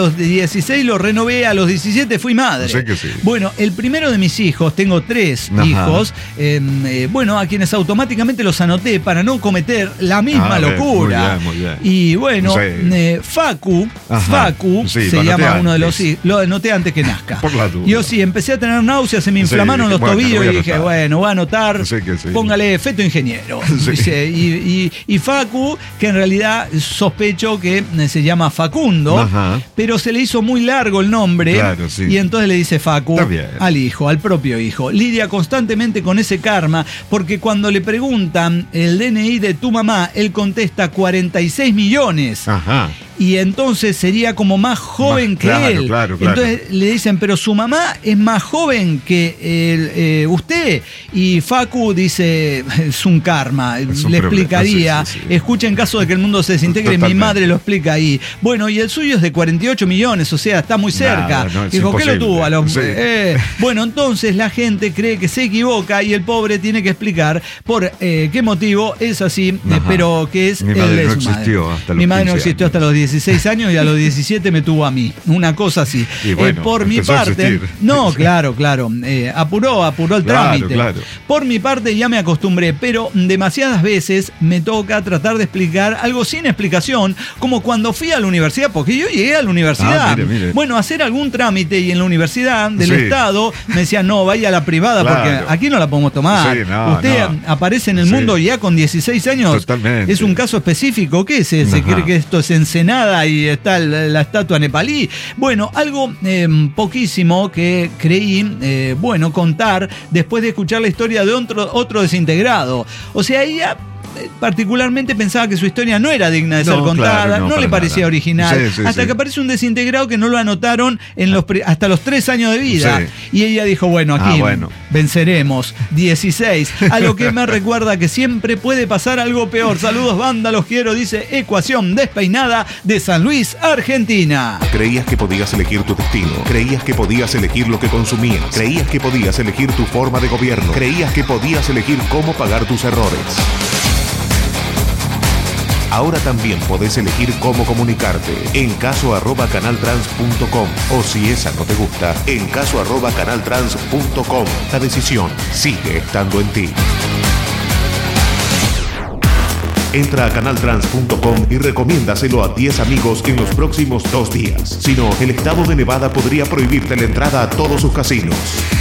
16 lo renové, a los 17 fui madre. Sé que sí. Bueno, el primero de mis hijos, tengo 3 hijos, bueno, a quienes automáticamente los anoté para no cometer la misma locura. Muy bien. Y bueno, Facu se llama uno de los hijos. Lo anoté antes que nazca. Por la duda. Yo sí, empecé a tener náuseas, se me inflamaron los tobillos y dije, bueno, voy a anotar, póngale feto ingeniero. Dice, y Facu, que en realidad sospecho que se llama Facundo, pero se le hizo muy largo el nombre, y entonces le dice Facu al hijo, al propio hijo. Lidia constantemente con ese karma, porque cuando le preguntan el DNI de tu mamá, él contesta 46 millones. Y entonces sería como más joven que él. Claro. Entonces le dicen, pero su mamá es más joven que usted. Y Facu dice, es un karma. Le explicaría. Escucha, en caso de que el mundo se desintegre, mi madre lo explica ahí. Bueno, y el suyo es de 48 millones, o sea, está muy cerca. Dijo, ¿qué lo tuvo? Bueno, entonces la gente cree que se equivoca y el pobre tiene que explicar por qué motivo es así, pero que es mi madre no existió hasta los 15 Mi madre no existió hasta los 16 años y a los 17 me tuvo a mí. Una cosa así. Y bueno, por mi parte. No, claro. Apuró el trámite. Por mi parte ya me acostumbré, pero demasiadas veces me toca tratar de explicar algo sin explicación, como cuando fui a la universidad, porque yo llegué a la universidad. Mire. Bueno, hacer algún trámite y en la universidad del Estado me decían, no, vaya a la privada, porque aquí no la podemos tomar. Usted aparece en el mundo ya con 16 años. Totalmente. Es un caso específico. ¿Qué es ese? ¿Cree que esto es Ensenada y está la estatua nepalí? Bueno, algo poquísimo que creí contar después de escuchar la historia de otro desintegrado. O sea, ella particularmente pensaba que su historia no era digna de ser contada, no le parecía original, hasta que aparece un desintegrado que no lo anotaron hasta los 3 años de vida. Y ella dijo, bueno, aquí venceremos. 16, a lo que me recuerda que siempre puede pasar algo peor. Saludos, banda, los quiero, dice Ecuación Despeinada de San Luis, Argentina. Creías que podías elegir tu destino, creías que podías elegir lo que consumías, creías que podías elegir tu forma de gobierno, creías que podías elegir cómo pagar tus errores. Ahora también podés elegir cómo comunicarte. encaso@canaltrans.com, o si esa no te gusta, encaso@canaltrans.com. La decisión sigue estando en ti. Entra a canaltrans.com y recomiéndaselo a 10 amigos en los próximos 2 días. Si no, el estado de Nevada podría prohibirte la entrada a todos sus casinos.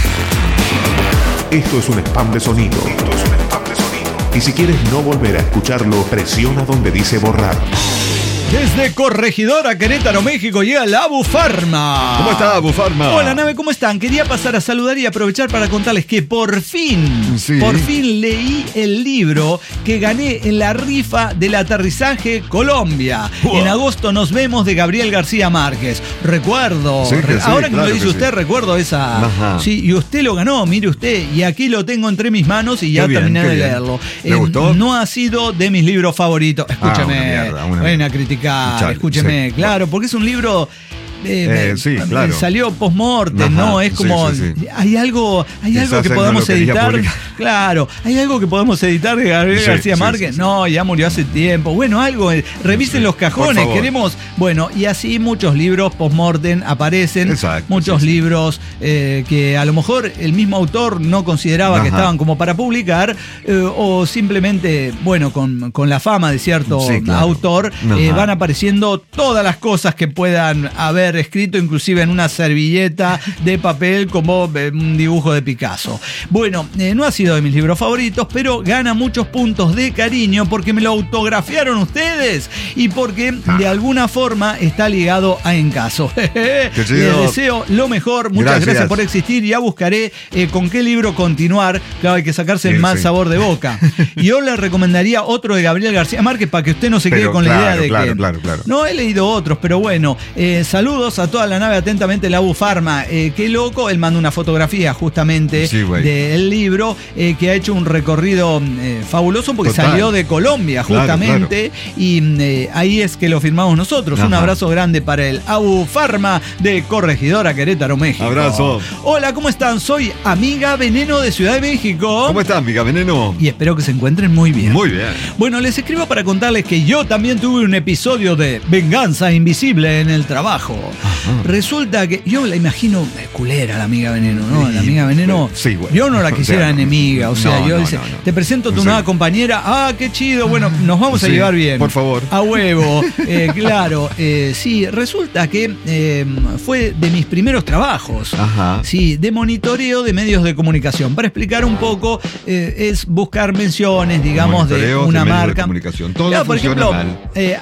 Esto es un spam de sonido. Y si quieres no volver a escucharlo, presiona donde dice borrar. Desde Corregidora, Querétaro, México, llega la Bufarma. ¿Cómo está, Bufarma? Hola, nave, ¿cómo están? Quería pasar a saludar y aprovechar para contarles que por fin leí el libro que gané en la rifa del aterrizaje Colombia. En agosto nos vemos, de Gabriel García Márquez. Recuerdo, ahora que me lo dice usted, recuerdo esa. Sí, y usted lo ganó, mire usted, y aquí lo tengo entre mis manos y ya terminé de leerlo. ¿Le gustó? No ha sido de mis libros favoritos. Escúchame, buena crítica. Escúcheme, claro, porque es un libro salió post-mortem, ¿no? Es como hay algo que podamos editar. Claro, hay algo que podemos editar de Gabriel García Márquez. No, ya murió hace tiempo. Bueno, algo, revisen los cajones, queremos. Bueno, y así muchos libros post-mortem aparecen. Muchos libros que a lo mejor el mismo autor no consideraba que estaban como para publicar, o simplemente, bueno, con la fama de cierto autor, van apareciendo todas las cosas que puedan haber escrito, inclusive en una servilleta de papel como un dibujo de Picasso. Bueno, no ha sido de mis libros favoritos, pero gana muchos puntos de cariño porque me lo autografiaron ustedes y porque de alguna forma está ligado a Encaso. Les deseo lo mejor, muchas gracias por existir. Ya buscaré con qué libro continuar. Claro, hay que sacarse el mal sabor de boca. Y yo le recomendaría otro de Gabriel García Márquez para que usted no se quede con la idea de que... No, he leído otros, pero bueno, saludos Saludos a toda la nave, atentamente la Abufarma. Qué loco, él manda una fotografía justamente del libro, que ha hecho un recorrido fabuloso porque salió de Colombia justamente, y ahí es que lo firmamos nosotros. Un abrazo grande para el Abufarma de Corregidora, Querétaro, México. Abrazo. Hola, ¿cómo están? Soy Amiga Veneno de Ciudad de México. ¿Cómo estás, Amiga Veneno? Y espero que se encuentren muy bien. Muy bien. Bueno, les escribo para contarles que yo también tuve un episodio de venganza invisible en el trabajo. Resulta que yo la imagino culera, la Amiga Veneno, ¿no? La Amiga Veneno, yo no la quisiera enemiga. O sea, yo dice, te presento a tu nueva compañera. Ah, qué chido. Bueno, nos vamos a llevar bien. Por favor. A huevo. Claro. Sí, resulta que fue de mis primeros trabajos. Sí, de monitoreo de medios de comunicación. Para explicar un poco, es buscar menciones, digamos, de una marca. De comunicación. Todo funciona mal.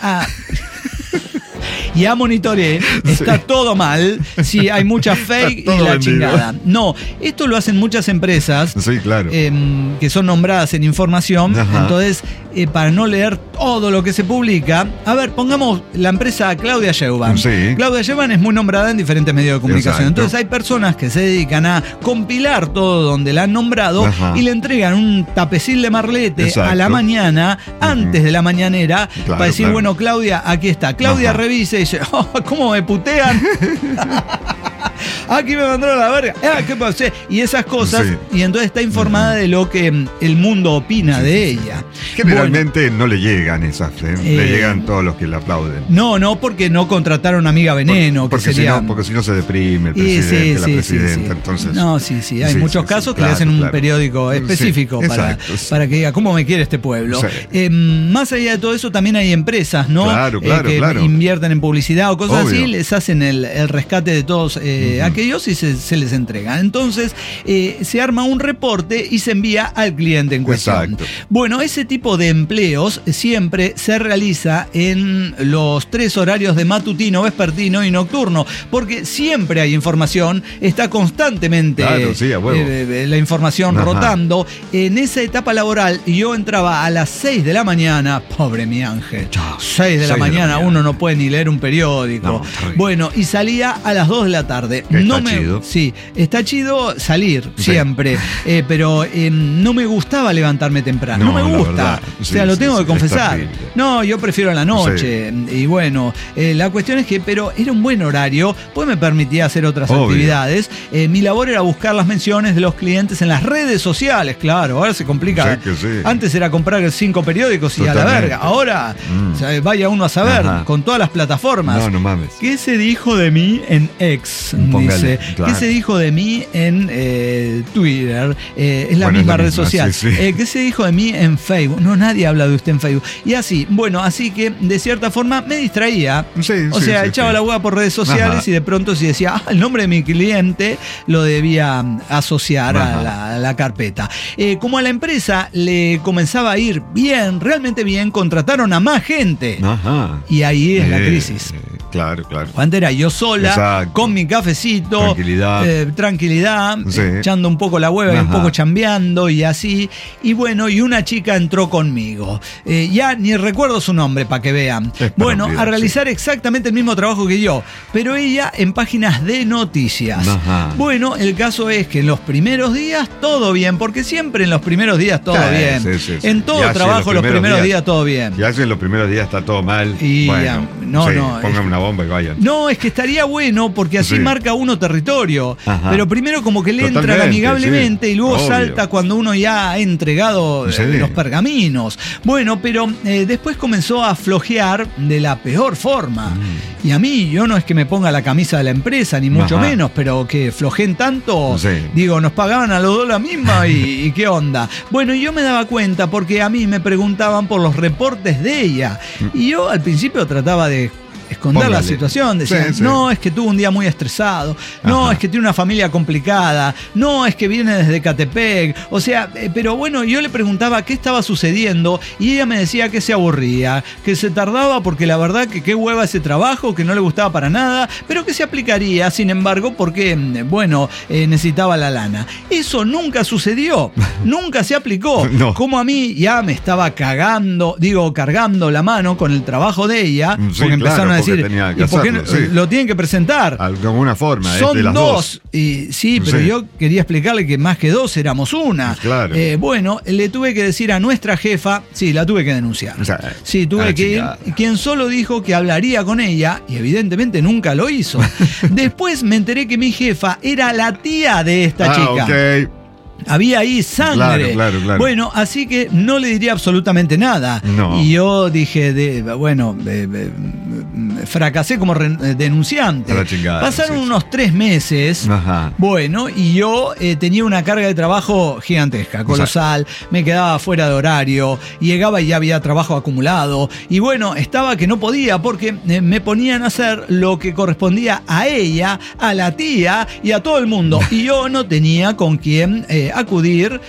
Ya monitoreé, está todo mal, sí, hay mucha fake y la chingada. No, esto lo hacen muchas empresas que son nombradas en información. Entonces, para no leer todo lo que se publica, a ver, pongamos la empresa Claudia Sheinbaum. Claudia Sheinbaum es muy nombrada en diferentes medios de comunicación. Entonces hay personas que se dedican a compilar todo donde la han nombrado y le entregan un tapecil de marlete a la mañana, antes de la mañanera, para decir, bueno, Claudia, aquí está. Claudia revisa y dice, oh, ¿cómo me putean? Aquí me mandaron a la verga. ¿Qué pasé? Y esas cosas. Y entonces está informada de lo que el mundo opina de ella. Generalmente no le llegan esas, le llegan todos los que le aplauden. No, porque no contrataron a Amiga Veneno. Porque si no se deprime el presidente, la presidenta. Entonces, no, hay muchos casos que le hacen un periódico específico para que diga cómo me quiere este pueblo. Más allá de todo eso, también hay empresas, ¿no? Que invierten en publicidad o cosas así, les hacen el rescate de todos aquellos y se les entrega. Entonces se arma un reporte y se envía al cliente en cuestión. Bueno, ese tipo de empleos siempre se realiza en los 3 horarios de matutino, vespertino y nocturno, porque siempre hay información, está constantemente la información rotando. En esa etapa laboral yo entraba a las 6 de la mañana, pobre mi ángel, 6 de la mañana, uno no puede ni leer un periódico. Bueno, y salía a las 2 de la tarde. Chido. Sí, está chido salir siempre, pero no me gustaba levantarme temprano. No me gusta. O sea, lo tengo que confesar. No, yo prefiero la noche. Y bueno, la cuestión es que, pero era un buen horario, pues me permitía hacer otras actividades. Mi labor era buscar las menciones de los clientes en las redes sociales, claro, ahora se complica. Antes era comprar 5 periódicos y a la verga. Ahora, o sea, vaya uno a saber, con todas las plataformas. No mames. ¿Qué se dijo de mí en X? Dice, ¿qué se dijo de mí en Twitter? Es la misma red social. ¿Qué se dijo de mí en Facebook? No, nadie habla de usted en Facebook. Y así, bueno, así que de cierta forma me distraía. O sea, echaba la hueá por redes sociales y de pronto si decía, el nombre de mi cliente lo debía asociar a la carpeta. Como a la empresa le comenzaba a ir bien, realmente bien, contrataron a más gente. Y ahí es la crisis. Claro. Cuando era yo sola, con mi cafecito, tranquilidad, echando un poco la hueva y un poco chambeando y así. Y bueno, y una chica entró conmigo. Ya ni recuerdo su nombre para que vean. Bueno, a realizar exactamente el mismo trabajo que yo, pero ella en páginas de noticias. Bueno, el caso es que en los primeros días todo bien, porque siempre en los primeros días todo bien. En todo trabajo los primeros días todo bien. Ya si en los primeros días está todo mal, y bueno, pongan una bomba y vayan. No, es que estaría bueno porque así marca uno territorio. Pero primero como que le entra amigablemente y luego salta cuando uno ya ha entregado los pergaminos. Bueno, pero después comenzó a flojear de la peor forma. Y a mí, yo no es que me ponga la camisa de la empresa, ni mucho menos, pero que flojen tanto, digo, nos pagaban a los dos la misma y qué onda. Bueno, yo me daba cuenta porque a mí me preguntaban por los reportes de ella. Y yo al principio trataba de esconder la situación, decían, no, es que tuvo un día muy estresado, no, es que tiene una familia complicada, no, es que viene desde Catepec, o sea, pero bueno, yo le preguntaba qué estaba sucediendo y ella me decía que se aburría, que se tardaba porque la verdad que qué hueva ese trabajo, que no le gustaba para nada, pero que se aplicaría, sin embargo, porque, bueno, necesitaba la lana. Eso nunca sucedió, nunca se aplicó, como a mí ya me estaba cargando la mano con el trabajo de ella, porque empezaron a decir, decir, que tenía que ¿y por qué hacerlo? no? Sí. Lo tienen que presentar. De alguna forma, es Son de las dos. Y, sí, pero Sí. yo quería explicarle que más que dos éramos una. Claro. Bueno, le tuve que decir a nuestra jefa, sí, la tuve que denunciar. O sea, Sí, a tuve la que ir, chingada. quien solo dijo que hablaría con ella, y evidentemente nunca lo hizo. Después me enteré que mi jefa era la tía de esta chica. Ok. Había ahí sangre. Claro. Bueno, así que no le diría absolutamente nada. No. Y yo dije, fracasé como denunciante. A la chingada, Pasaron sí. unos 3 meses. Ajá. Bueno, y yo tenía una carga de trabajo gigantesca, colosal. Me quedaba fuera de horario. Llegaba y ya había trabajo acumulado. Y bueno, estaba que no podía porque me ponían a hacer lo que correspondía a ella, a la tía y a todo el mundo. Y yo no tenía con quién acudir,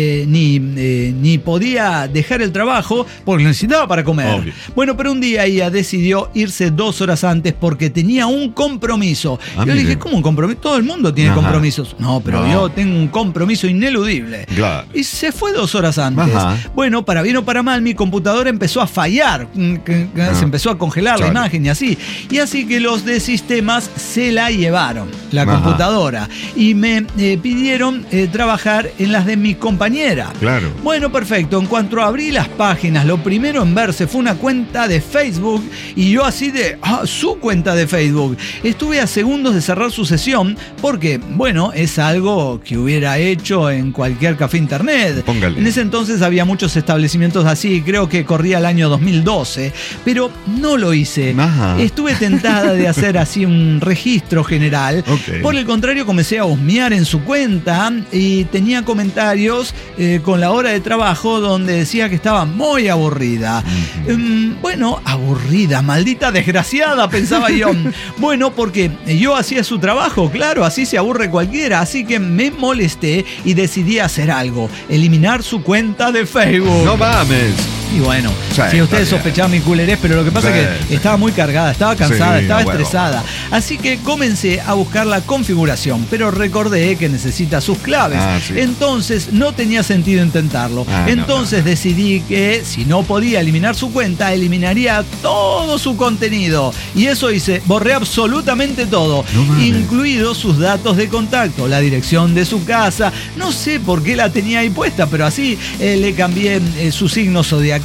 ni podía dejar el trabajo porque lo necesitaba para comer. Obvio. Bueno, pero un día ella decidió irse 2 horas antes porque tenía un compromiso. Ah, Yo le dije, mire. ¿cómo un compromiso? Todo el mundo tiene Ajá. compromisos. No, pero No. yo tengo un compromiso ineludible. Claro. Y se fue 2 horas antes. Ajá. Bueno, para bien o para mal, mi computadora empezó a fallar. Se empezó a congelar la Claro. imagen y así. Y así que los de sistemas se la llevaron, la Ajá. computadora. Y me pidieron trabajar en las de mi compañera. Claro. Bueno, perfecto. En cuanto abrí las páginas, lo primero en verse fue una cuenta de Facebook y yo así de, su cuenta de Facebook. Estuve a segundos de cerrar su sesión porque, bueno, es algo que hubiera hecho en cualquier café internet. Póngale. En ese entonces había muchos establecimientos así, creo que corría el año 2012, pero no lo hice. Ajá. Estuve tentada de hacer así un registro general. Ok. Por el contrario, comencé a husmear en su cuenta y tenía comentarios con la hora de trabajo donde decía que estaba muy aburrida. Bueno, aburrida, maldita desgraciada, pensaba yo. Bueno, porque yo hacía su trabajo, claro, así se aburre cualquiera, así que me molesté y decidí hacer algo, eliminar su cuenta de Facebook. No mames. Y bueno, Sí, si ustedes está bien. sospechaban mi culerés, pero lo que pasa Sí, es que estaba muy cargada, estaba cansada, Sí, estaba a huevo. estresada. Así que comencé a buscar la configuración, pero recordé que necesita sus claves. Sí. Entonces no tenía sentido intentarlo. No, Entonces decidí que si no podía eliminar su cuenta, eliminaría todo su contenido. Y eso hice, borré absolutamente todo, No mames. incluidos sus datos de contacto, la dirección de su casa. No sé por qué la tenía ahí puesta, pero así le cambié su signo zodiacal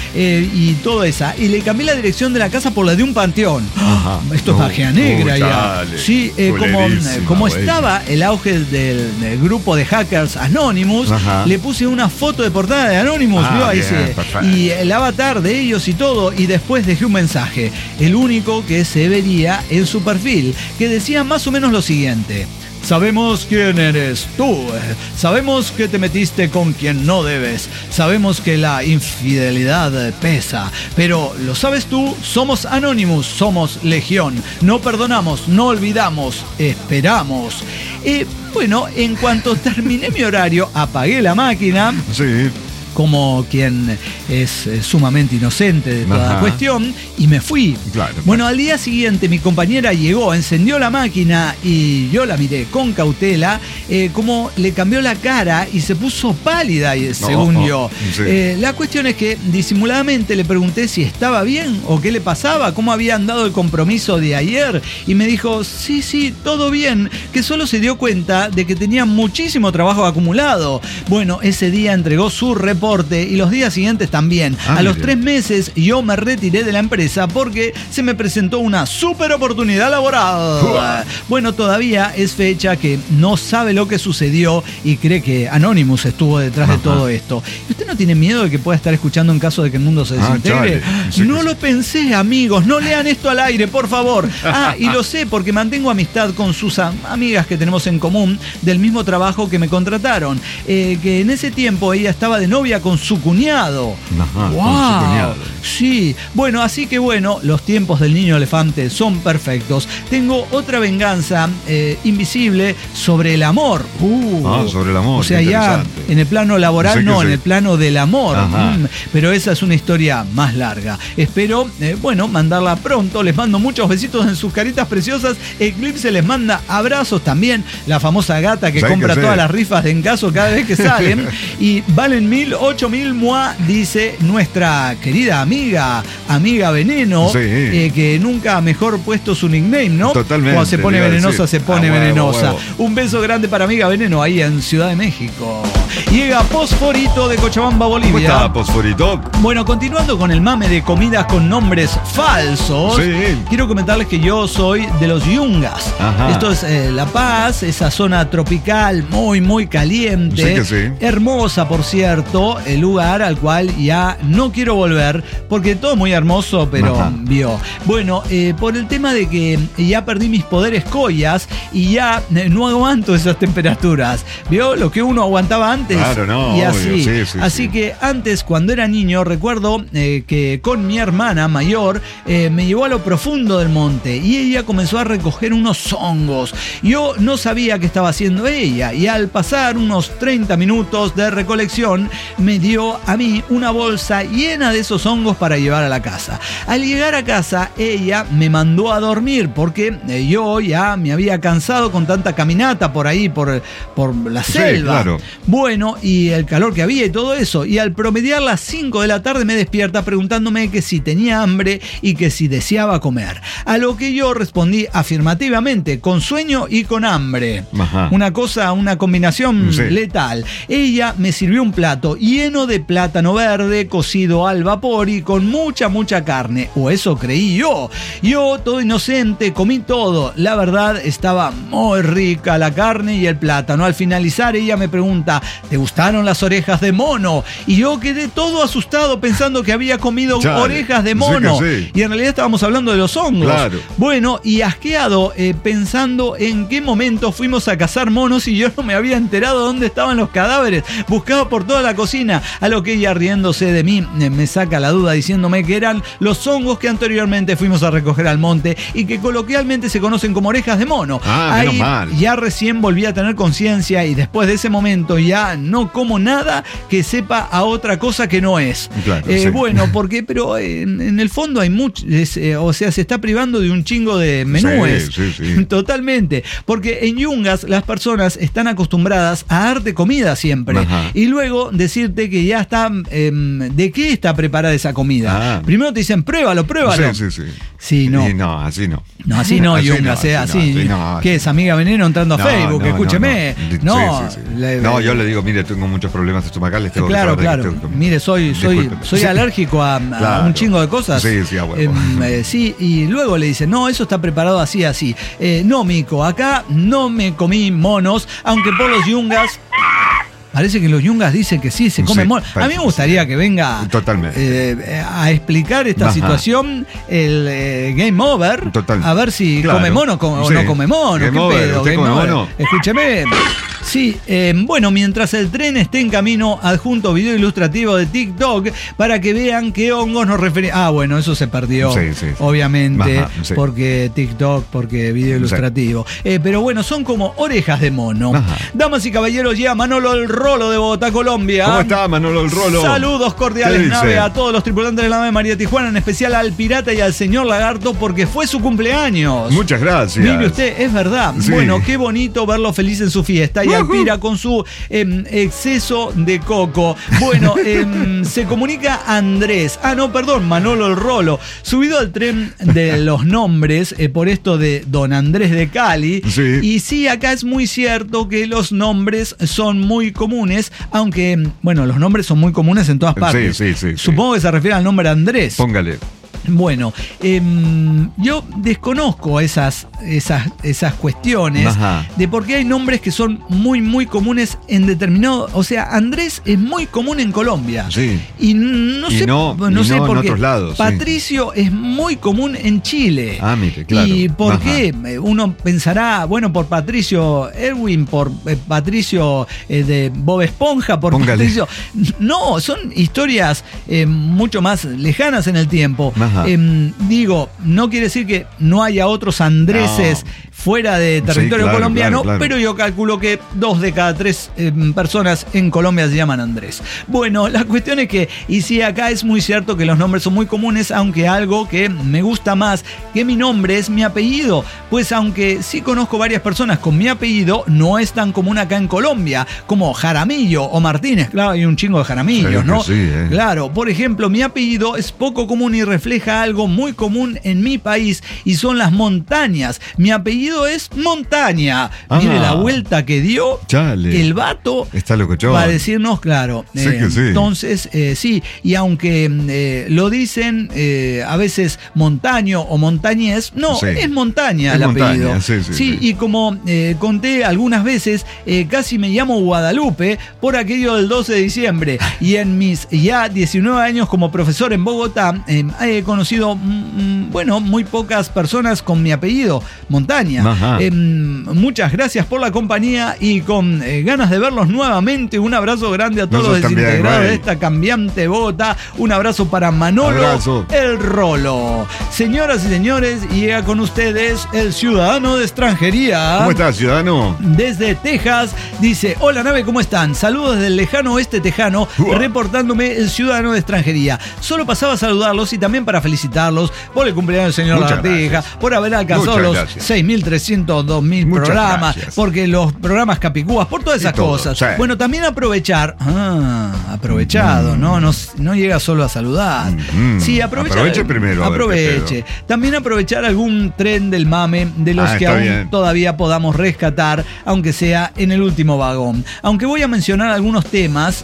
y todo esa. Y le cambié la dirección de la casa por la de un panteón. Ajá. Esto es No, magia negra ya. chale. Sí, Culerísima, como güey. estaba el auge del grupo de hackers Anonymous, Ajá. le puse una foto de portada de Anonymous, ¿vio? Ahí bien, perfecto. y el avatar de ellos y todo, y después dejé un mensaje, el único que se vería en su perfil, que decía más o menos lo siguiente: sabemos quién eres tú, sabemos que te metiste con quien no debes, sabemos que la infidelidad pesa, pero lo sabes tú, somos Anonymous, somos Legión, no perdonamos, no olvidamos, esperamos. Bueno, en cuanto terminé mi horario, apagué la máquina, Sí. como quien es sumamente inocente de toda Ajá. cuestión, y me fui. Claro. Bueno, al día siguiente mi compañera llegó, encendió la máquina y yo la miré con cautela, como le cambió la cara y se puso pálida, según yo. Sí. La cuestión es que disimuladamente le pregunté si estaba bien o qué le pasaba, cómo había andado el compromiso de ayer, y me dijo, sí, todo bien, que solo se dio cuenta de que tenía muchísimo trabajo acumulado. Bueno, ese día entregó su reporte y los días siguientes también. A los mire. 3 meses yo me retiré de la empresa porque se me presentó una súper oportunidad laboral. Bueno, todavía es fecha que no sabe lo que sucedió y cree que Anonymous estuvo detrás de todo esto. ¿Y usted no tiene miedo de que pueda estar escuchando en caso de que el mundo se desintegre? chale. Sí, No que lo pensé, amigos. No lean esto al aire, por favor. Y lo sé porque mantengo amistad con sus amigas que tenemos en común del mismo trabajo que me contrataron. Que en ese tiempo ella estaba de novia con su cuñado. Ajá, ¡Wow! con su cuñado. Sí, bueno, así que bueno, los tiempos del niño elefante son perfectos. Tengo otra venganza invisible sobre el amor. Sobre el amor, O sea, qué ya interesante. en el plano laboral Sí que no, sí. en el plano del amor. Ajá. Pero esa es una historia más larga. Espero, mandarla pronto. Les mando muchos besitos en sus caritas preciosas. Eclipse les manda abrazos también. La famosa gata que Sí compra que sí. todas las rifas de Encaso cada vez que salen. Y Valen 1000 8000 moi, dice nuestra querida amiga Veneno, Sí. que nunca mejor puesto su nickname, ¿no? Totalmente, Cuando se pone le iba a venenosa, decir. se pone Huevo, venenosa. huevo. Un beso grande para amiga Veneno ahí en Ciudad de México. Llega Fosforito de Cochabamba, Bolivia. ¿Cómo está, Fosforito? Bueno, continuando con el mame de comidas con nombres falsos, Sí. quiero comentarles que yo soy de los Yungas. Ajá. Esto es La Paz, esa zona tropical muy, muy caliente. Sí que sí. Hermosa, por cierto, el lugar al cual ya no quiero volver, porque todo muy hermoso, pero Ajá. vio. Bueno, por el tema de que ya perdí mis poderes collas y ya no aguanto esas temperaturas. ¿Vio? Lo que uno aguantaba antes. Claro, no, y obvio, así. sí, Así sí. que antes, cuando era niño, recuerdo que con mi hermana mayor me llevó a lo profundo del monte y ella comenzó a recoger unos hongos. Yo no sabía qué estaba haciendo ella y al pasar unos 30 minutos de recolección me dio a mí una bolsa llena de esos hongos para llevar a la casa. Al llegar a casa, ella me mandó a dormir porque yo ya me había cansado con tanta caminata por ahí, por la Sí, selva. claro. Bueno, y el calor que había y todo eso. Y al promediar las 5 de la tarde me despierta preguntándome que si tenía hambre y que si deseaba comer. A lo que yo respondí afirmativamente, con sueño y con hambre. Ajá. Una combinación Sí. letal. Ella me sirvió un plato lleno de plátano verde, cocido al vapor y con mucha carne. O eso creí yo. Yo, todo inocente, comí todo. La verdad, estaba muy rica la carne y el plátano. Al finalizar, ella me pregunta, ¿te gustaron las orejas de mono? Y yo quedé todo asustado pensando que había comido Chale, orejas de sí que mono. sí. Y en realidad estábamos hablando de los hongos. Claro. Bueno, y asqueado, pensando en qué momento fuimos a cazar monos y yo no me había enterado dónde estaban los cadáveres. Buscaba por toda la cocina, a lo que ella, riéndose de mí, me saca la duda diciéndome que eran los hongos que anteriormente fuimos a recoger al monte y que coloquialmente se conocen como orejas de mono. Ah, menos mal. Ya recién volví a tener conciencia y después de ese momento ya no como nada que sepa a otra cosa que no es. Claro, sí. Bueno, porque, pero en el fondo hay mucho, o sea, se está privando de un chingo de menúes. Sí. Totalmente. Porque en Yungas las personas están acostumbradas a darte comida siempre. Ajá. Y luego decirte que ya está, de qué está preparada esa comida. Ah. Primero te dicen, pruébalo. Sí. Sí, no. Y no, así no. No, así no, Así Yungas, no, así. no. ¿Qué es, amiga Veneno entrando a Facebook? Escúcheme. No, Sí. No, yo le digo, mire, tengo muchos problemas estomacales. Tengo que Claro. saber de que Mire, soy Discúlpeme. alérgico a Claro. un chingo de cosas. Sí, a huevo. Sí, y luego le dicen, no, eso está preparado así. No, mico, acá no me comí monos, aunque por los Yungas. Parece que los Yungas dicen que sí, se comen Sí, monos. A mí parece me gustaría que que venga Totalmente. a explicar esta Ajá. situación el Game Over. Total. A ver si Claro. come mono o Sí. no come mono. Game ¿Qué over. pedo? ¿Usted Game come over. mono? Escúcheme. Sí, bueno, mientras el tren esté en camino, adjunto video ilustrativo de TikTok para que vean qué hongos nos referimos. Ah, bueno, eso se perdió. Sí. Obviamente, Ajá, sí. porque TikTok, porque video ilustrativo. Pero bueno, son como orejas de mono. Ajá. Damas y caballeros, ya Manolo el Rolo de Bogotá, Colombia. ¿Cómo está, Manolo el Rolo? Saludos cordiales, ¿Qué dice? nave, a todos los tripulantes de la nave María Tijuana, en especial al pirata y al señor Lagarto, porque fue su cumpleaños. Muchas gracias. Mire usted, es verdad. Sí. Bueno, qué bonito verlo feliz en su fiesta. Y al Ujú. pira con su exceso de coco. Bueno, se comunica Andrés. Manolo el Rolo. Subido al tren de los nombres por esto de Don Andrés de Cali. Sí. Y sí, acá es muy cierto que los nombres son muy comunes, aunque, bueno, los nombres son muy comunes en todas partes. Sí. Supongo que se refiere al nombre Andrés. Póngale. Bueno, yo desconozco esas cuestiones. Ajá. De por qué hay nombres que son muy comunes en determinado. O sea, Andrés es muy común en Colombia. Sí. Y no Y sé, no sé en por qué. otros lados, sí. Patricio es muy común en Chile. Ah, mire, claro. ¿Y por Ajá. qué? Uno pensará, bueno, por Patricio Erwin, por Patricio de Bob Esponja, por Póngale. Patricio. No, son historias mucho más lejanas en el tiempo. Ajá. Digo, no quiere decir que no haya otros Andreses fuera de territorio colombiano, pero yo calculo que 2 de cada 3 personas en Colombia se llaman Andrés. Bueno, la cuestión es que, y sí, acá es muy cierto que los nombres son muy comunes, aunque algo que me gusta más que mi nombre es mi apellido, pues aunque sí conozco varias personas con mi apellido, no es tan común acá en Colombia, como Jaramillo o Martínez. Claro, hay un chingo de Jaramillos, ¿no? Sí, Claro, por ejemplo, mi apellido es poco común y refleja algo muy común en mi país, y son las montañas. Mi apellido es Montaña. Mire la vuelta que dio. Chale. El vato. Está locochón. Para decirnos, claro. Sí que sí. Entonces, sí, y aunque lo dicen a veces Montaño o Montañés, no, es Montaña el apellido. Sí, y como conté algunas veces, casi me llamo Guadalupe por aquello del 12 de diciembre. Y en mis ya 19 años como profesor en Bogotá, he conocido, muy pocas personas con mi apellido, Montaña. Muchas gracias por la compañía y con ganas de verlos nuevamente. Un abrazo grande a todos los desintegrados de esta cambiante Bogotá. Un abrazo para Manolo el Rolo. Señoras y señores, llega con ustedes el ciudadano de extranjería. ¿Cómo estás, ciudadano? Desde Texas, dice: hola nave, ¿cómo están? Saludos desde el lejano oeste tejano, reportándome el ciudadano de extranjería. Solo pasaba a saludarlos y también para felicitarlos por el cumpleaños del señor Lagartija, por haber alcanzado los 6.302.000 programas, porque los programas Capicúas, por todas esas cosas. Bueno, también aprovechar. Aprovechado, ¿no? No llega solo a saludar. Sí, aproveche primero. Aproveche. También aprovechar algún tren del mame de los que aún todavía podamos rescatar, aunque sea en el último vagón. Aunque voy a mencionar algunos temas,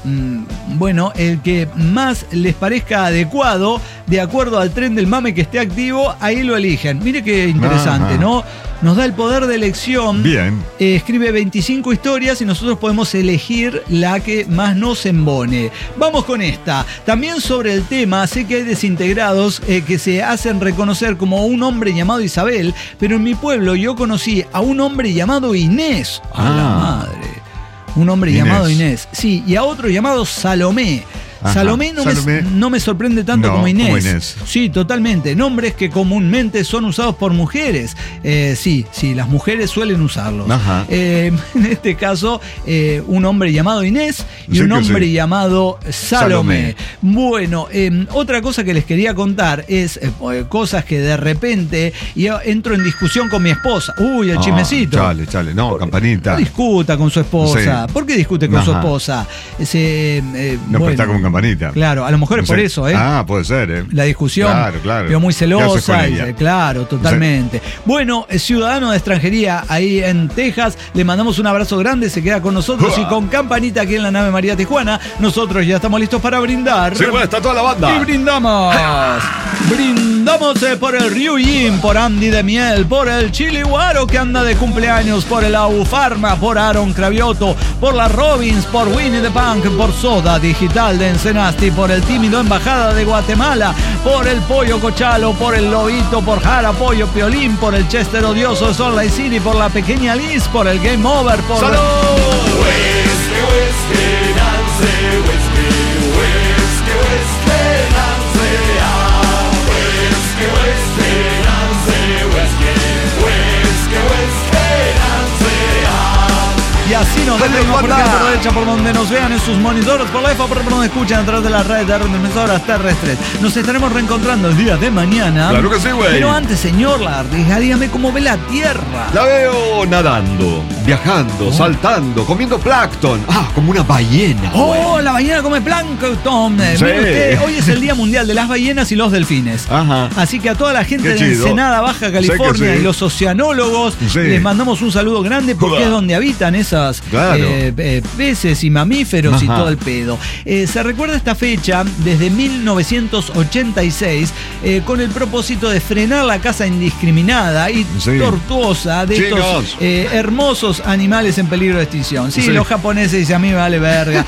el que más les parezca adecuado, de acuerdo al tren del mame que esté activo, ahí lo eligen. Mire qué interesante, ¿no? Nos da el poder de elección. Bien. Escribe 25 historias y nosotros podemos elegir la que más nos embone. Vamos con esta. También sobre el tema, sé que hay desintegrados que se hacen reconocer como un hombre llamado Isabel, pero en mi pueblo yo conocí a un hombre llamado Inés. ¡A la madre! Un hombre llamado Inés. Sí, y a otro llamado Salomé. Salomé no me sorprende tanto como Inés. Sí, totalmente. Nombres que comúnmente son usados por mujeres. Sí, las mujeres suelen usarlos. En este caso, un hombre llamado Inés y un hombre llamado Salomé. Bueno, otra cosa que les quería contar es cosas que de repente yo entro en discusión con mi esposa. Uy, el chismecito. Chale. No, campanita. No discuta con su esposa. ¿Por qué discute con su esposa? No está con campanita. Claro, a lo mejor es por eso, puede ser, La discusión, claro. Pero muy celosa. Claro, totalmente. Sí. Bueno, ciudadano de extranjería ahí en Texas, le mandamos un abrazo grande, se queda con nosotros y con campanita aquí en la nave María Tijuana. Nosotros ya estamos listos para brindar. Sí, bueno, está toda la banda. Y brindamos. Brindamos por el Ryujin, por Andy de Miel, por el Chili Guaro que anda de cumpleaños, por el Aufarma, por Aaron Cravioto, por la Robbins, por Winnie the Punk, por Soda Digital de Ensenasti, por el Tímido Embajada de Guatemala, por el Pollo Cochalo, por el Lobito, por Jara Pollo Piolín, por el Chester Odioso de Salt Lake City, por la Pequeña Liz, por el Game Over, por... ¡Salud! Whisky, whisky, Nancy, whisky, whisky, whisky, Nancy, whisky, whisky, Nancy, whisky, whisky, whisky, Nancy, Y así nos despedimos por acá, por derecha, por donde nos vean en sus monitores, por la EFA, por donde escuchan a través de las redes de emisoras terrestres. Nos estaremos reencontrando el día de mañana. Claro que sí, güey. Pero antes, señor Lagartija, dígame cómo ve la Tierra. La veo nadando, viajando, saltando, comiendo plancton. Como una ballena. La ballena come plancton. Sí. Mire usted, hoy es el Día Mundial de las Ballenas y los Delfines. Así que a toda la gente de Ensenada, Baja California, y los oceanólogos, les mandamos un saludo grande porque es donde habitan esas peces y mamíferos y todo el pedo. Se recuerda esta fecha desde 1986 con el propósito de frenar la caza indiscriminada y tortuosa de estos hermosos animales en peligro de extinción. Los japoneses dicen: a mí me vale verga.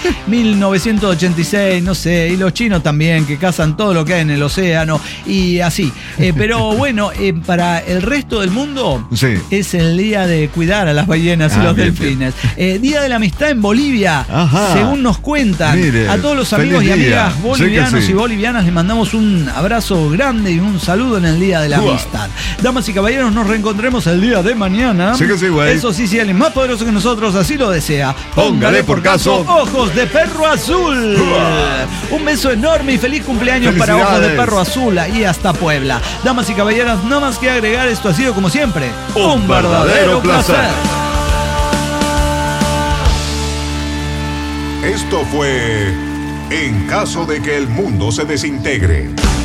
1986, no sé, y los chinos también, que cazan todo lo que hay en el océano y así. Pero bueno, para el resto del mundo es el día de cuidar a las ballenas y los delfines. Día de la Amistad en Bolivia, Ajá. según nos cuentan. Mire, a todos los amigos y feliz día. amigas bolivianos Sí que sí. y bolivianas les mandamos un abrazo grande y un saludo en el Día de la Amistad. Damas y caballeros, nos reencontremos el día de mañana. Sí que sí, güey. Eso sí, si alguien más poderoso que nosotros así lo desea. Póngale por caso. Ojos de Perro Azul. Un beso enorme y feliz cumpleaños para Ojos de Perro Azul y hasta Puebla. Damas y caballeros, no más que agregar, esto ha sido como siempre Un verdadero placer. Esto fue En caso de que el mundo se desintegre.